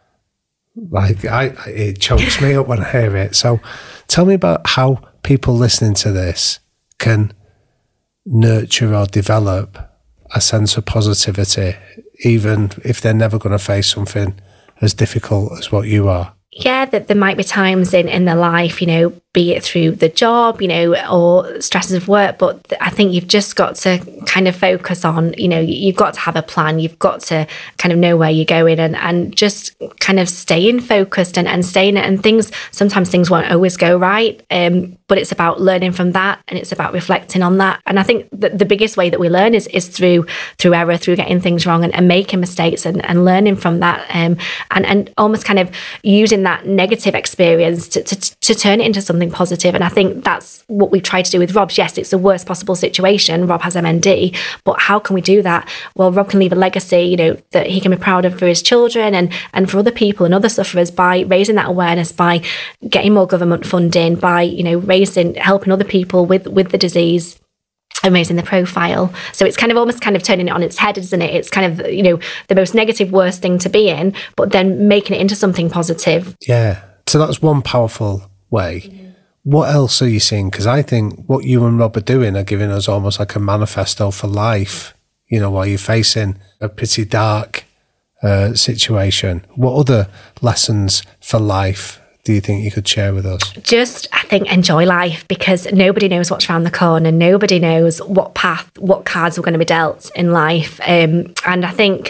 F: Like I, it chokes me up when I hear it. So, tell me about how people listening to this can nurture or develop a sense of positivity, even if they're never going to face something as difficult as what you are.
B: Yeah, that there might be times in, in their life, you know, be it through the job, you know, or stresses of work. But I think you've just got to kind of focus on, you know, you've got to have a plan. You've got to kind of know where you're going, and, and just kind of staying focused and, and staying, and things, sometimes things won't always go right. Um, but it's about learning from that, and it's about reflecting on that. And I think that the biggest way that we learn is, is through through error, through getting things wrong and, and making mistakes and, and learning from that. Um, and, and almost kind of using that negative experience to, to, to turn it into something positive. And I think that's what we try to do with Rob. Yes, it's the worst possible situation. Rob has M N D, but how can we do that? Well, Rob can leave a legacy, you know, that he can be proud of for his children and, and for other people and other sufferers by raising that awareness, by getting more government funding, by, you know, raising, helping other people with, with the disease, and raising the profile. So it's kind of almost kind of turning it on its head, isn't it? It's kind of, you know, the most negative, worst thing to be in, but then making it into something positive.
F: Yeah. So that's one powerful way. Mm-hmm. What else are you seeing? Because I think what you and Rob are doing are giving us almost like a manifesto for life, you know, while you're facing a pretty dark uh, situation. What other lessons for life do you think you could share with us? Just,
B: I think, enjoy life, because nobody knows what's around the corner. Nobody knows what path, what cards are going to be dealt in life. Um, and I think,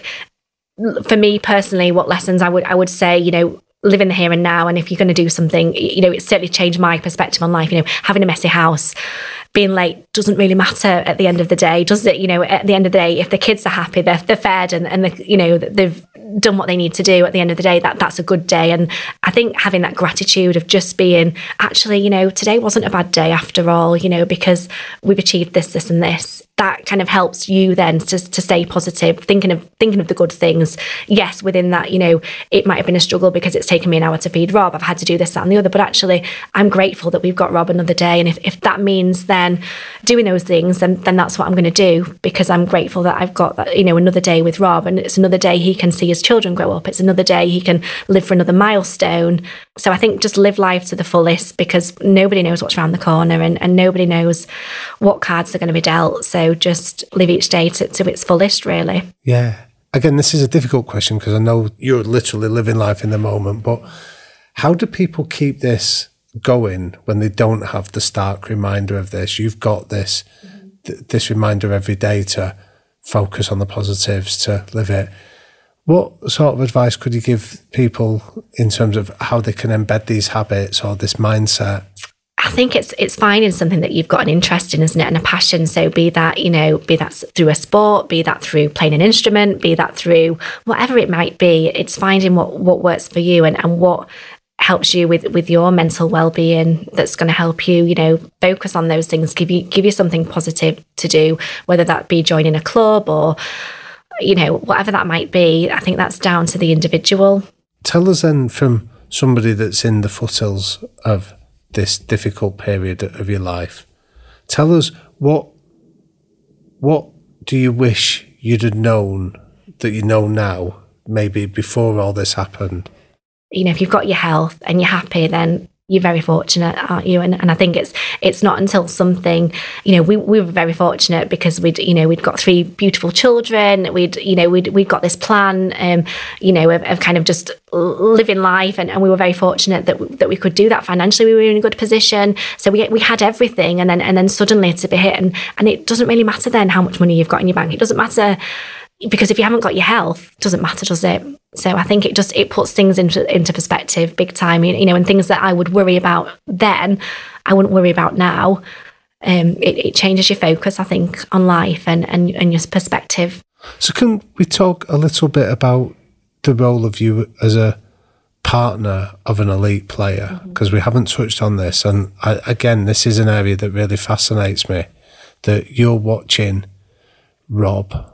B: for me personally, what lessons I would I would say, you know, live in the here and now. And if you're going to do something, you know, it's certainly changed my perspective on life. You know, having a messy house, being late doesn't really matter at the end of the day, does it? You know, at the end of the day, if the kids are happy, they're, they're fed and, and the, you know, they've done what they need to do at the end of the day, that that's a good day. And I think having that gratitude of just being, actually, you know, today wasn't a bad day after all, you know, because we've achieved this, this and this. That kind of helps you then to, to stay positive, thinking of thinking of the good things. Yes, within that, you know, it might have been a struggle because it's taken me an hour to feed Rob. I've had to do this, that and the other. But actually, I'm grateful that we've got Rob another day. And if, if that means then doing those things, then, then that's what I'm going to do, because I'm grateful that I've got that, you know, another day with Rob. And it's another day he can see his children grow up. It's another day he can live for another milestone. So I think just live life to the fullest, because nobody knows what's around the corner, and, and nobody knows what cards are going to be dealt. So just live each day to, to its fullest, really.
F: Yeah. Again, this is a difficult question, because I know you're literally living life in the moment, but how do people keep this going when they don't have the stark reminder of this? You've got this, mm-hmm. th- this reminder every day to focus on the positives, to live it. What sort of advice could you give people in terms of how they can embed these habits or this mindset?
B: I think it's it's finding something that you've got an interest in, isn't it, and a passion. So be that, you know, be that through a sport, be that through playing an instrument, be that through whatever it might be. It's finding what, what works for you and, and what helps you with, with your mental well-being, that's going to help you, you know, focus on those things, give you give you something positive to do, whether that be joining a club or, you know, whatever that might be. I think that's down to the individual.
F: Tell us then, from somebody that's in the foothills of this difficult period of your life, tell us what what do you wish you'd have known that you know now, maybe before all this happened?
B: you know, if you've got your health and you're happy, then you're very fortunate, aren't you? And and I think it's it's not until something, you know, we, we were very fortunate because we'd, you know, we'd got three beautiful children. We'd, you know, we'd we'd got this plan, um, you know, of, of kind of just living life, and, and we were very fortunate that that we could do that financially. We were in a good position, so we we had everything, and then and then suddenly to be hit, and and it doesn't really matter then how much money you've got in your bank. It doesn't matter. Because if you haven't got your health, it doesn't matter, does it? So I think it just, it puts things into into perspective big time, you know, and things that I would worry about then, I wouldn't worry about now. Um, it, it changes your focus, I think, on life and, and, and your perspective.
F: So can we talk a little bit about the role of you as a partner of an elite player? Because mm-hmm. we haven't touched on this. And I, again, this is an area that really fascinates me, that you're watching Rob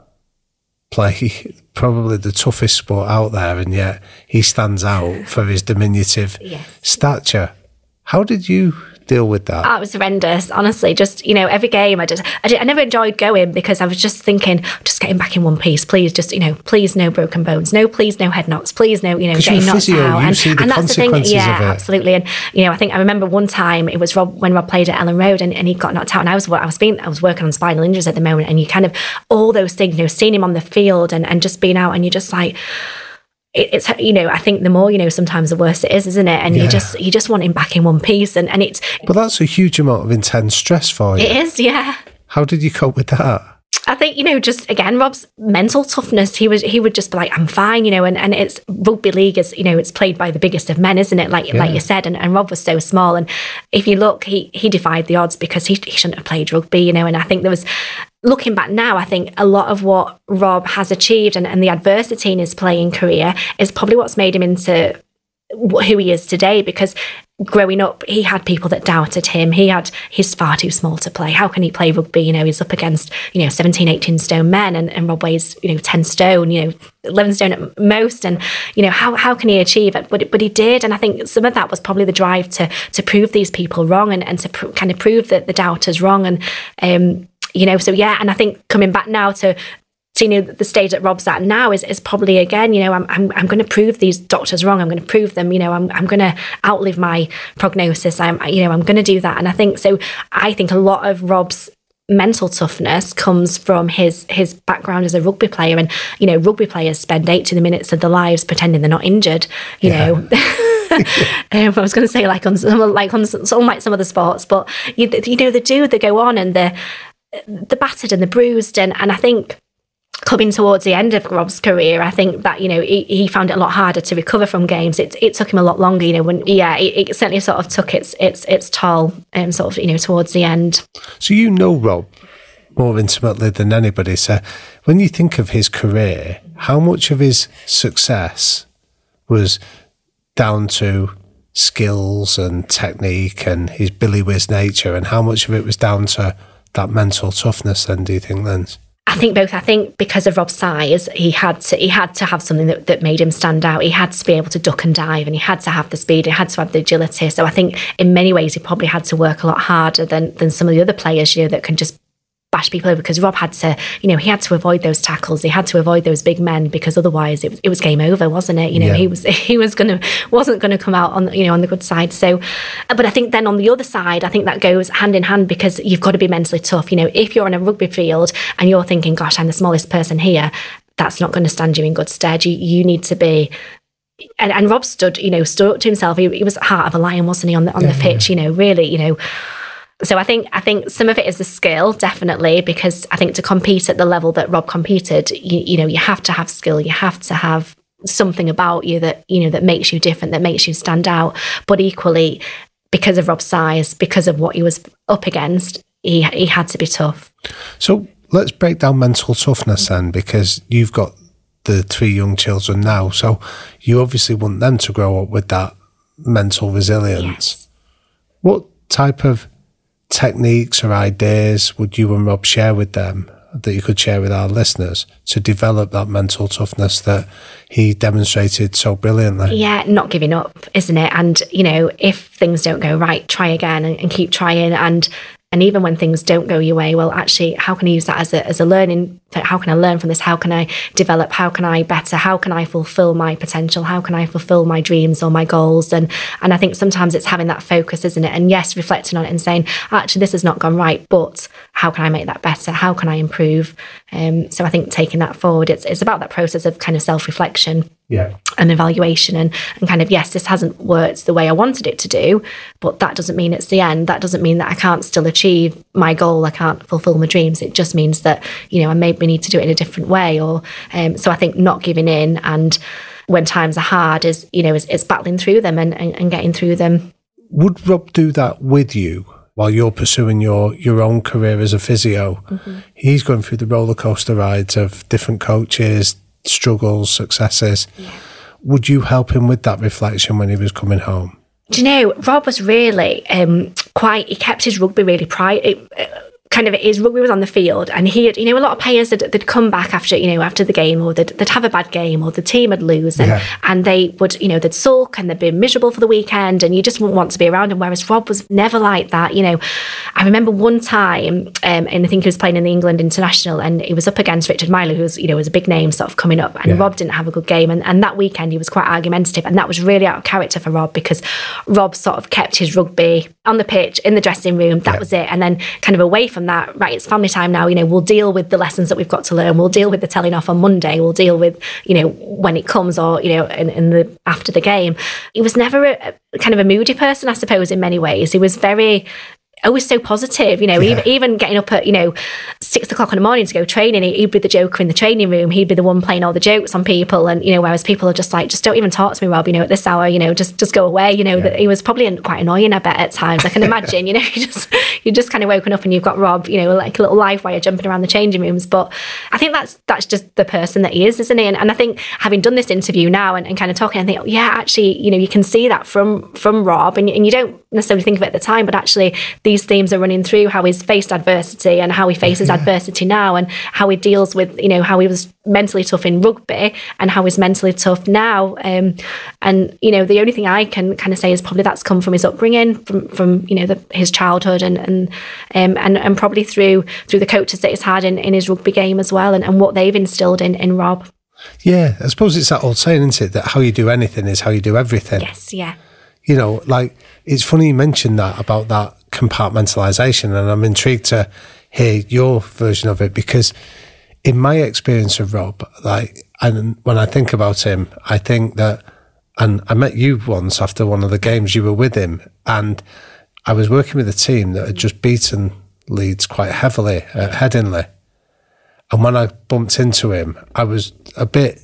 F: play probably the toughest sport out there, and yet he stands out for his diminutive yes. stature. How did you deal with that?
B: Oh, it was horrendous, honestly. Just, you know, every game I just, I, did, I never enjoyed going because I was just thinking, just getting back in one piece, please, just, you know, please no broken bones, no, please no head knocks, please no, you know, getting knocked
F: physio,
B: out.
F: You
B: and,
F: see the
B: and that's the thing, yeah,
F: of it.
B: Absolutely. And, you know, I think I remember one time it was Rob, when Rob played at Ellen Road, and, and he got knocked out, and I was, I was being, I was working on spinal injuries at the moment, and you kind of, all those things, you know, seeing him on the field and, and just being out, and you're just like, it's, you know, I think the more, you know, sometimes the worse it is, isn't it? And yeah. you just you just want him back in one piece, and, and it's...
F: But that's a huge amount of intense stress for you.
B: It is, yeah.
F: How did you cope with that?
B: I think, you know, just again, Rob's mental toughness, he was he would just be like, I'm fine, you know, and, and it's rugby league is, you know, it's played by the biggest of men, isn't it? Like yeah. like you said, and, and Rob was so small, and if you look, he he defied the odds because he, he shouldn't have played rugby, you know, and I think there was... Looking back now, I think a lot of what Rob has achieved and, and the adversity in his playing career is probably what's made him into who he is today, because growing up, he had people that doubted him. He had, he's far too small to play. How can he play rugby? You know, he's up against, you know, seventeen, eighteen stone men, and, and Rob weighs, you know, ten stone, you know, eleven stone at most. And, you know, how how can he achieve it? But, but he did. And I think some of that was probably the drive to to prove these people wrong, and, and to pr- kind of prove that the doubters wrong. And, um, you know, so yeah, and I think coming back now to, to you know, the stage that Rob's at now is, is probably, again, you know, I'm I'm I'm going to prove these doctors wrong. I'm going to prove them, you know, I'm I'm going to outlive my prognosis. I'm, you know, I'm going to do that. And I think, so I think a lot of Rob's mental toughness comes from his his background as a rugby player. And, you know, rugby players spend eighty minutes of their lives pretending they're not injured, you yeah. know. um, I was going to say like on some like on some like some other sports, but you, you know, they do, they go on and they're the battered and the bruised, and, and I think coming towards the end of Rob's career, I think that, you know, he, he found it a lot harder to recover from games. It it took him a lot longer, you know, when yeah, it, it certainly sort of took its its its toll, um, sort of, you know, towards the end.
F: So you know Rob more intimately than anybody. So when you think of his career, how much of his success was down to skills and technique and his Billy Whiz nature, and how much of it was down to that mental toughness then, do you think, then?
B: I think both. I think because of Rob's size, he had to he had to have something that, that made him stand out. He had to be able to duck and dive, and he had to have the speed, he had to have the agility. So I think in many ways he probably had to work a lot harder than than some of the other players, you know, that can just bash people over, because Rob had to, you know, he had to avoid those tackles, he had to avoid those big men, because otherwise it, it was game over, wasn't it? You know, yeah. he was he was gonna wasn't gonna come out on, you know, on the good side. So, but I think then on the other side, I think that goes hand in hand, because you've got to be mentally tough. You know, if you're on a rugby field and you're thinking, gosh, I'm the smallest person here, that's not going to stand you in good stead. You you need to be. And, and Rob stood, you know, stood up to himself. He, he was heart of a lion, wasn't he, on the on yeah, the pitch? Yeah. You know, really, you know. So I think I think some of it is the skill, definitely, because I think to compete at the level that Rob competed, you, you know, you have to have skill, you have to have something about you that, you know, that makes you different, that makes you stand out. But equally, because of Rob's size, because of what he was up against, he he had to be tough.
F: So let's break down mental toughness then, because you've got the three young children now, so you obviously want them to grow up with that mental resilience.
B: Yes.
F: What type of techniques or ideas would you and Rob share with them that you could share with our listeners to develop that mental toughness that he demonstrated so brilliantly?
B: Yeah, not giving up, isn't it? And, you know, if things don't go right, try again and, and keep trying. And And even when things don't go your way, well, actually, how can I use that as a as a learning? How can I learn from this? How can I develop? How can I better? How can I fulfill my potential? How can I fulfill my dreams or my goals? And and I think sometimes it's having that focus, isn't it? And yes, reflecting on it and saying, actually, this has not gone right, but how can I make that better? How can I improve? Um, so I think taking that forward, it's it's about that process of kind of self-reflection.
F: Yeah.
B: And evaluation and, and kind of, yes, this hasn't worked the way I wanted it to do, but that doesn't mean it's the end. That doesn't mean that I can't still achieve my goal. I can't fulfill my dreams. It just means that, you know, I maybe need to do it in a different way. Or um, so I think not giving in, and when times are hard is, you know, is, is battling through them and, and, and getting through them.
F: Would Rob do that with you while you're pursuing your, your own career as a physio? Mm-hmm. He's going through the roller coaster rides of different coaches, struggles, successes. Yeah. Would you help him with that reflection when he was coming home?
B: Do you know, Rob was really um, quite, he kept his rugby really private. Kind of his rugby was on the field, and he had, you know, a lot of players that they'd come back after, you know, after the game, or they'd, they'd have a bad game, or the team would lose, and, yeah. and they would, you know, they'd sulk and they'd be miserable for the weekend, and you just wouldn't want to be around him. Whereas Rob was never like that. You know, I remember one time, um, and I think he was playing in the England International, and he was up against Richard Milo, who was, you know, was a big name sort of coming up, and yeah. Rob didn't have a good game, and, and that weekend he was quite argumentative, and that was really out of character for Rob, because Rob sort of kept his rugby on the pitch, in the dressing room, that yeah. was it, and then kind of away from that, right, it's family time now, you know, we'll deal with the lessons that we've got to learn, we'll deal with the telling off on Monday, we'll deal with, you know, when it comes, or, you know, in, in the after the game. He was never a, a kind of a moody person, I suppose, in many ways. He was very always so positive, you know, yeah. even, even getting up at, you know, six o'clock in the morning to go training, he'd be the joker in the training room, he'd be the one playing all the jokes on people, and, you know, whereas people are just like, just don't even talk to me, Rob, you know, at this hour, you know, just just go away, you know, yeah. that he was probably quite annoying, I bet, at times. I can imagine, you know, you just, you're just kind of woken up and you've got Rob, you know, like a little live wire jumping around the changing rooms. But I think that's that's just the person that he is, isn't he? And, and I think having done this interview now and, and kind of talking, I think, oh, yeah, actually, you know, you can see that from from Rob, and, and you don't necessarily think of it at the time, but actually these themes are running through how he's faced adversity and how he faces yeah. adversity now, and how he deals with, you know, how he was mentally tough in rugby and how he's mentally tough now. Um, and, you know, the only thing I can kind of say is probably that's come from his upbringing, from, from you know, the, his childhood, and and, um, and and probably through through the coaches that he's had in, in his rugby game as well, and, and what they've instilled in, in Rob.
F: Yeah, I suppose it's that old saying, isn't it, that how you do anything is how you do everything.
B: Yes, yeah.
F: You know, like, it's funny you mentioned that about that compartmentalisation, and I'm intrigued to hear your version of it, because in my experience of Rob, like, and when I think about him, I think that, and I met you once after one of the games, you were with him, and I was working with a team that had just beaten Leeds quite heavily at Headingley, and when I bumped into him, I was a bit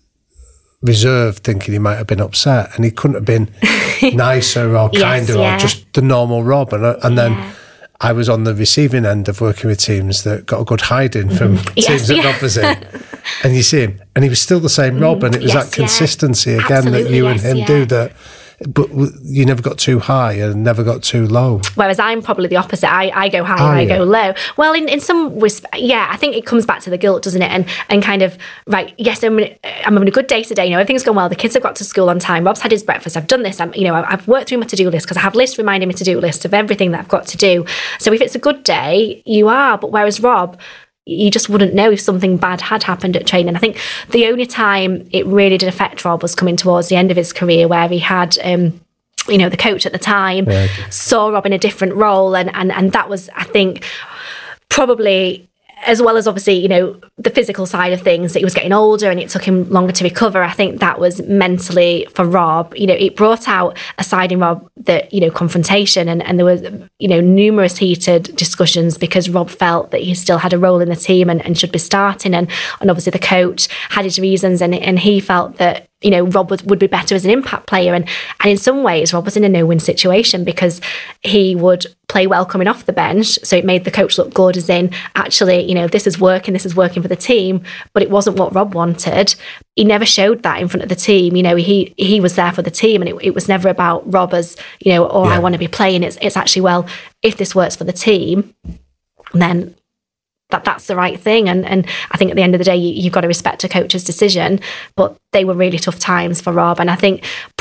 F: reserved, thinking he might have been upset, and he couldn't have been nicer or kinder, yes, yeah. or just the normal Rob. And, and then yeah. I was on the receiving end of working with teams that got a good hiding from mm-hmm. teams yes, at yeah. opposite. And you see him, and he was still the same Rob, and it was yes, that consistency yeah. again Absolutely, that you yes, and him yeah. do, that but you never got too high and never got too low. Whereas I'm probably the opposite. I, I go high oh, and I yeah. go low. Well, in, in some respect, yeah, I think it comes back to the guilt, doesn't it? And and kind of, right, yes, I'm, I'm having a good day today. You know, everything's going well. The kids have got to school on time. Rob's had his breakfast. I've done this. I'm, you know, I've worked through my to-do list, because I have lists reminding me to-do list of everything that I've got to do. So if it's a good day, you are. But whereas Rob, you just wouldn't know if something bad had happened at training. I think the only time it really did affect Rob was coming towards the end of his career, where he had... Um, you know, the coach at the time yeah. saw Rob in a different role. And, and, and that was, I think, probably, as well as obviously, you know, the physical side of things, that he was getting older and it took him longer to recover. I think that was mentally for Rob, you know, it brought out a side in Rob that, you know, confrontation. And, and there was, you know, numerous heated discussions, because Rob felt that he still had a role in the team and, and should be starting. And, and obviously the coach had his reasons, and, and he felt that, you know, Rob would, would be better as an impact player. And, and in some ways, Rob was in a no-win situation, because he would play well coming off the bench. So it made the coach look good, as in, actually, you know, this is working, this is working for the team, but it wasn't what Rob wanted. He never showed that in front of the team. You know, he he was there for the team, and it, it was never about Rob as, you know, oh, yeah. I want to be playing. It's, it's actually, well, if this works for the team, then... that that's the right thing. And and I think at the end of the day, you, you've got to respect a coach's decision, but they were really tough times for Rob. And I think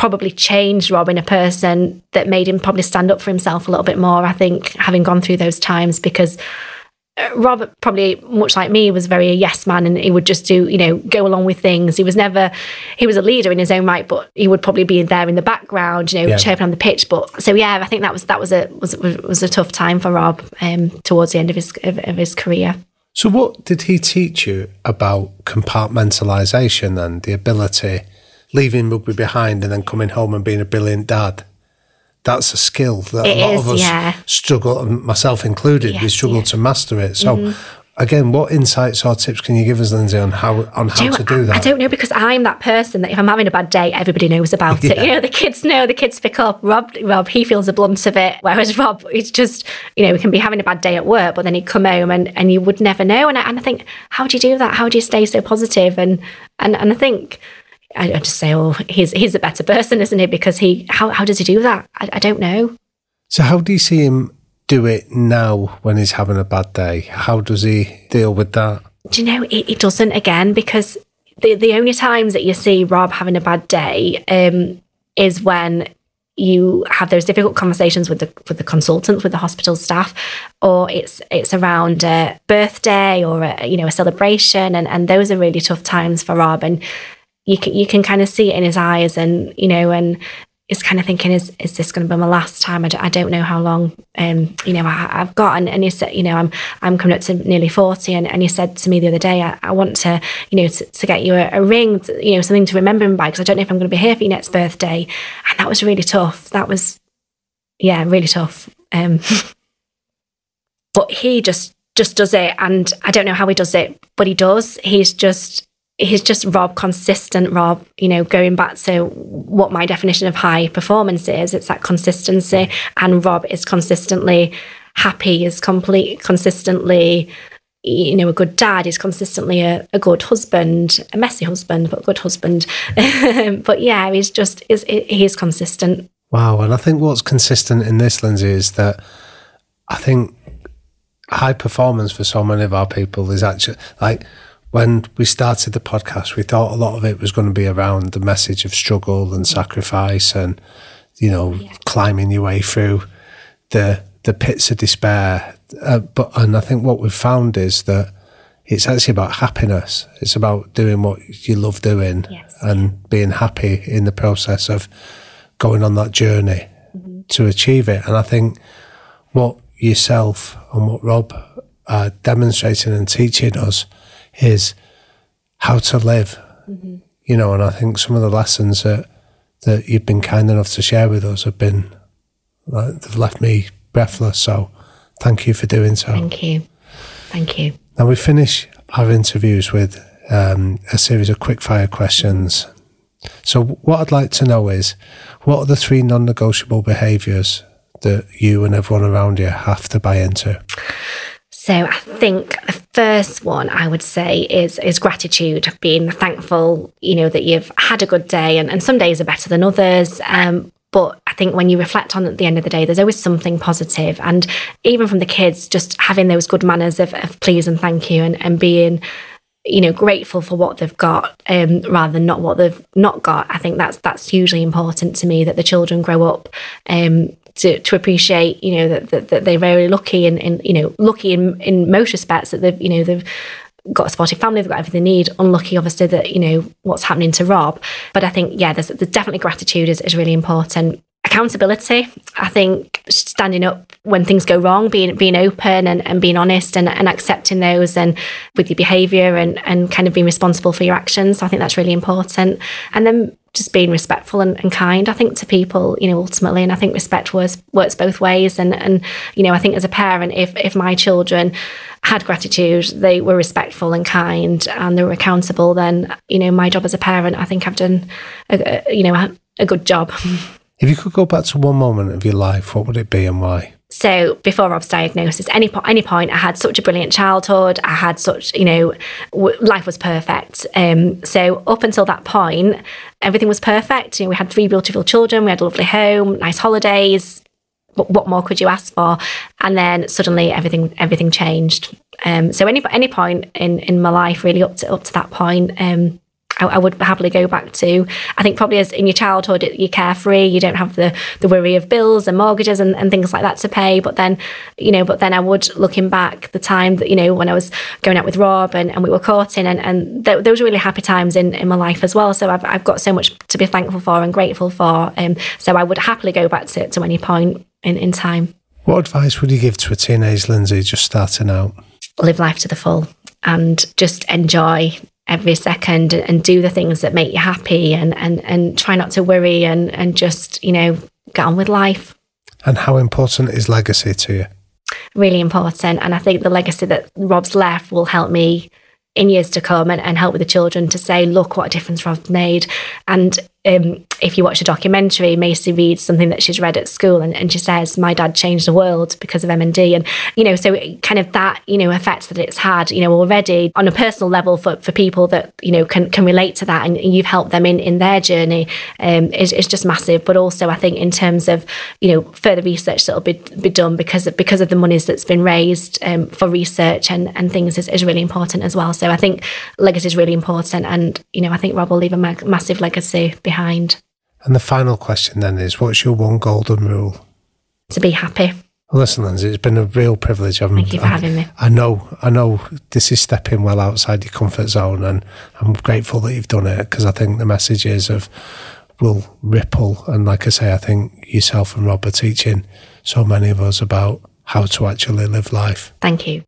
B: probably changed Rob in a person that made him probably stand up for himself a little bit more, I think, having gone through those times, because Rob, probably much like me, was very a yes man, and he would just do, you know, go along with things. He was never, he was a leader in his own right, but he would probably be there in the background, you know, yeah. chirping on the pitch. But so yeah, I think that was that was a was was a tough time for Rob um, towards the end of his of, of his career.
F: So what did he teach you about compartmentalisation and the ability, leaving rugby behind and then coming home and being a brilliant dad? That's a skill that
B: it
F: a lot
B: is,
F: of us
B: yeah.
F: struggle, myself included, yes, we struggle yeah. to master it. So mm-hmm. again, what insights or tips can you give us, Lindsay, on how on how do to do that?
B: I don't know, because I'm that person that if I'm having a bad day, everybody knows about yeah. it. You know, the kids know, the kids pick up. Rob, Rob, he feels the blunt of it, whereas Rob, he's just, you know, he can be having a bad day at work, but then he'd come home and, and you would never know. And I, and I think, how do you do that? How do you stay so positive? And and and I think, I, I just say, oh, he's he's a better person, isn't he? Because he, how how does he do that? I, I don't know.
F: So how do you see him do it now when he's having a bad day? How does he deal with that?
B: Do you know, it, it doesn't, again, because the, the only times that you see Rob having a bad day um, is when you have those difficult conversations with the with the consultants, with the hospital staff, or it's it's around a birthday or a, you know, a celebration, and, and those are really tough times for Rob, and you can you can kind of see it in his eyes, and you know, and is kind of thinking, is is this going to be my last time? I, d- I don't know how long, um, you know, I, I've got. And, and you said, you know, I'm I'm coming up to nearly forty, and, and you said to me the other day, I, I want to, you know, to, to get you a, a ring, to, you know, something to remember him by, because I don't know if I'm going to be here for your next birthday. And that was really tough. That was, yeah, really tough. Um, but he just just does it, and I don't know how he does it, but he does. He's just. He's just Rob, consistent Rob, you know, going back to what my definition of high performance is. It's that consistency. And Rob is consistently happy, is complete, consistently, you know, a good dad, is consistently a, a good husband, a messy husband, but a good husband. But yeah, he's just, is he's consistent.
F: Wow. And I think what's consistent in this, Lindsay, is that I think high performance for so many of our people is actually like, when we started the podcast, we thought a lot of it was going to be around the message of struggle and sacrifice and, you know, yeah. climbing your way through the the pits of despair. Uh, but and I think what we've found is that it's actually about happiness. It's about doing what you love doing yes. and being happy in the process of going on that journey mm-hmm. to achieve it. And I think what yourself and what Rob are demonstrating and teaching us is how to live, mm-hmm. you know, and I think some of the lessons that that you've been kind enough to share with us have been, like, they've left me breathless. So thank you for doing so.
B: Thank you. Thank you.
F: Now we finish our interviews with um, a series of quick fire questions. So what I'd like to know is, what are the three non-negotiable behaviours that you and everyone around you have to buy into?
B: So I think the first one I would say is is gratitude, being thankful, you know, that you've had a good day, and, and some days are better than others. Um, but I think when you reflect on it at the end of the day, there's always something positive. And even from the kids, just having those good manners of, of please and thank you, and, and being, you know, grateful for what they've got, um, rather than not what they've not got. I think that's that's hugely important to me, that the children grow up um, to to appreciate, you know, that, that, that they're very lucky, and, and you know, lucky in, in most respects, that they've, you know, they've got a supportive family, they've got everything they need. Unlucky, obviously, that, you know, what's happening to Rob. But I think, yeah, there's, there's definitely gratitude is, is really important. Accountability, I think, standing up when things go wrong, being being open and, and being honest, and, and accepting those, and with your behaviour, and, and kind of being responsible for your actions. I think that's really important. And then just being respectful and, and kind, I think, to people, you know, ultimately. And I think respect works, works both ways. And, and, you know, I think as a parent, if, if my children had gratitude, they were respectful and kind, and they were accountable, then, you know, my job as a parent, I think I've done, a, a, you know, a, a good job.
F: If you could go back to one moment of your life, what would it be and why?
B: So before Rob's diagnosis, any po- any point, I had such a brilliant childhood. I had such, you know, w- life was perfect. Um, so up until that point, everything was perfect. You know, we had three beautiful children. We had a lovely home, nice holidays. What, what more could you ask for? And then suddenly everything everything changed. Um, so any any point in, in my life, really up to up to that point, um, I, I would happily go back to. I think probably as in your childhood, you're carefree, you don't have the, the worry of bills and mortgages and, and things like that to pay. But then, you know, but then I would, looking back, the time that, you know, when I was going out with Rob and, and we were courting, and, and th- those were really happy times in, in my life as well. So I've, I've got so much to be thankful for and grateful for. Um, so I would happily go back to, to any point in, in time.
F: What advice would you give to a teenage Lindsay just starting out?
B: Live life to the full and just enjoy every second and do the things that make you happy, and, and, and try not to worry, and, and just, you know, get on with life.
F: And how important is legacy to you?
B: Really important. And I think the legacy that Rob's left will help me in years to come, and, and help with the children to say, look what a difference Rob's made. And um, if you watch the documentary, Macy reads something that she's read at school, and, and she says, my dad changed the world because of M and D. And, you know, so kind of that, you know, effect that it's had, you know, already on a personal level for, for people that, you know, can, can relate to that, and you've helped them in, in their journey, um, is, is just massive. But also I think in terms of, you know, further research that'll be, be done because of, because of the monies that's been raised um, for research and, and things is, is really important as well. So I think legacy is really important, and, you know, I think Rob will leave a ma- massive legacy behind.
F: And the final question then is, what's your one golden rule?
B: To be happy.
F: Well, listen, Lindsay, it's been a real privilege. I'm,
B: Thank you for
F: I'm,
B: having me.
F: I know, I know this is stepping well outside your comfort zone, and I'm grateful that you've done it, because I think the messages of will ripple. And like I say, I think yourself and Rob are teaching so many of us about how to actually live life.
B: Thank you.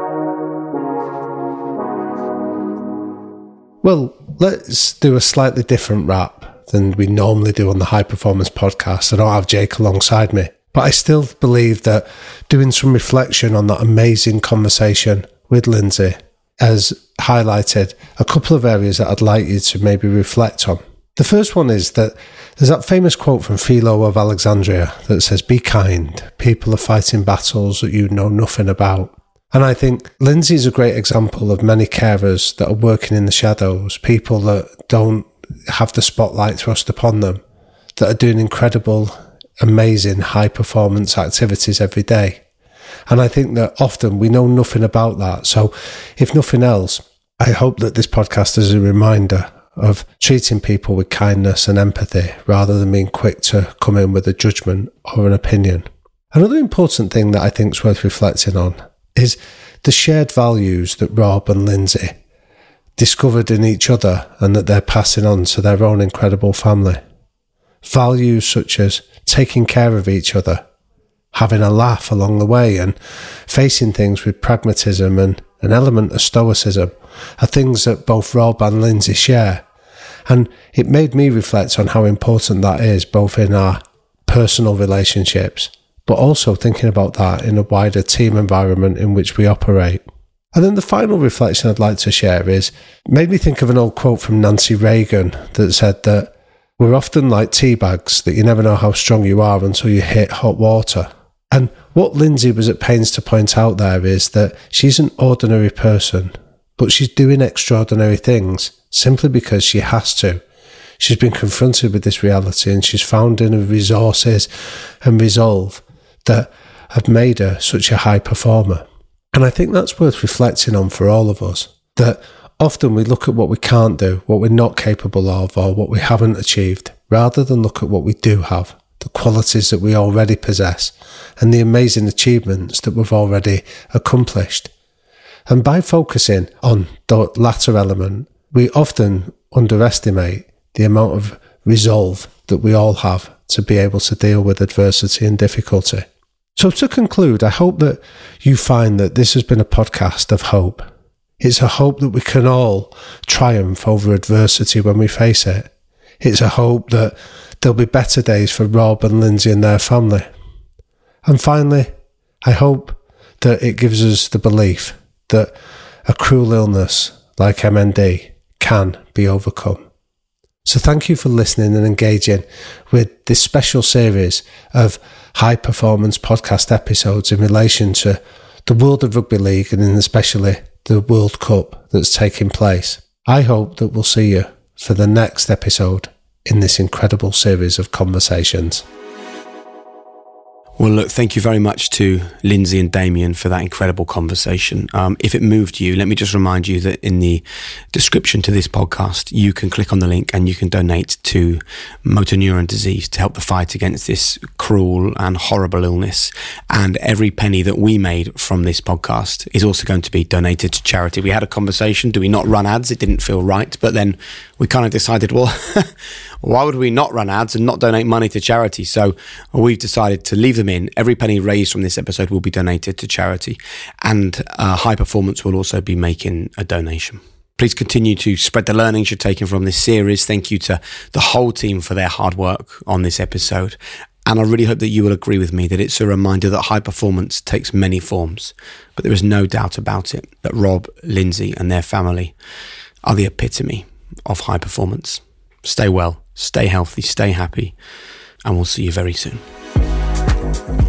F: Well, let's do a slightly different wrap than we normally do on the High Performance Podcast. I don't have Jake alongside me, but I still believe that doing some reflection on that amazing conversation with Lindsay has highlighted a couple of areas that I'd like you to maybe reflect on. The first one is that there's that famous quote from Philo of Alexandria that says, be kind, people are fighting battles that you know nothing about. And I think Lindsay is a great example of many carers that are working in the shadows, people that don't have the spotlight thrust upon them, that are doing incredible, amazing, high-performance activities every day. And I think that often we know nothing about that. So if nothing else, I hope that this podcast is a reminder of treating people with kindness and empathy rather than being quick to come in with a judgment or an opinion. Another important thing that I think is worth reflecting on is the shared values that Rob and Lindsay discovered in each other and that they're passing on to their own incredible family. Values such as taking care of each other, having a laugh along the way, and facing things with pragmatism and an element of stoicism are things that both Rob and Lindsay share. And it made me reflect on how important that is, both in our personal relationships, but also thinking about that in a wider team environment in which we operate. And then the final reflection I'd like to share is, made me think of an old quote from Nancy Reagan that said that we're often like tea bags, that you never know how strong you are until you hit hot water. And what Lindsay was at pains to point out there is that she's an ordinary person, but she's doing extraordinary things simply because she has to. She's been confronted with this reality, and she's found inner resources and resolve that have made her such a high performer. And I think that's worth reflecting on for all of us, that often we look at what we can't do, what we're not capable of, or what we haven't achieved, rather than look at what we do have, the qualities that we already possess, and the amazing achievements that we've already accomplished. And by focusing on the latter element, we often underestimate the amount of resolve that we all have to be able to deal with adversity and difficulty. So to conclude, I hope that you find that this has been a podcast of hope. It's a hope that we can all triumph over adversity when we face it. It's a hope that there'll be better days for Rob and Lindsay and their family. And finally, I hope that it gives us the belief that a cruel illness like M N D can be overcome. So thank you for listening and engaging with this special series of high performance podcast episodes in relation to the world of rugby league, and in especially the World Cup that's taking place. I hope that we'll see you for the next episode in this incredible series of conversations.
A: Well, look, thank you very much to Lindsay and Damien for that incredible conversation. Um, if it moved you, let me just remind you that in the description to this podcast, you can click on the link and you can donate to motor neuron disease to help the fight against this cruel and horrible illness. And every penny that we made from this podcast is also going to be donated to charity. We had a conversation, do we not run ads? It didn't feel right, but then we kind of decided, well, why would we not run ads and not donate money to charity? So we've decided to leave them in. Every penny raised from this episode will be donated to charity, and uh, High Performance will also be making a donation. Please continue to spread the learnings you're taking from this series. Thank you to the whole team for their hard work on this episode. And I really hope that you will agree with me that it's a reminder that high performance takes many forms, but there is no doubt about it that Rob, Lindsay and their family are the epitome of high performance. Stay well, stay healthy, stay happy, and we'll see you very soon.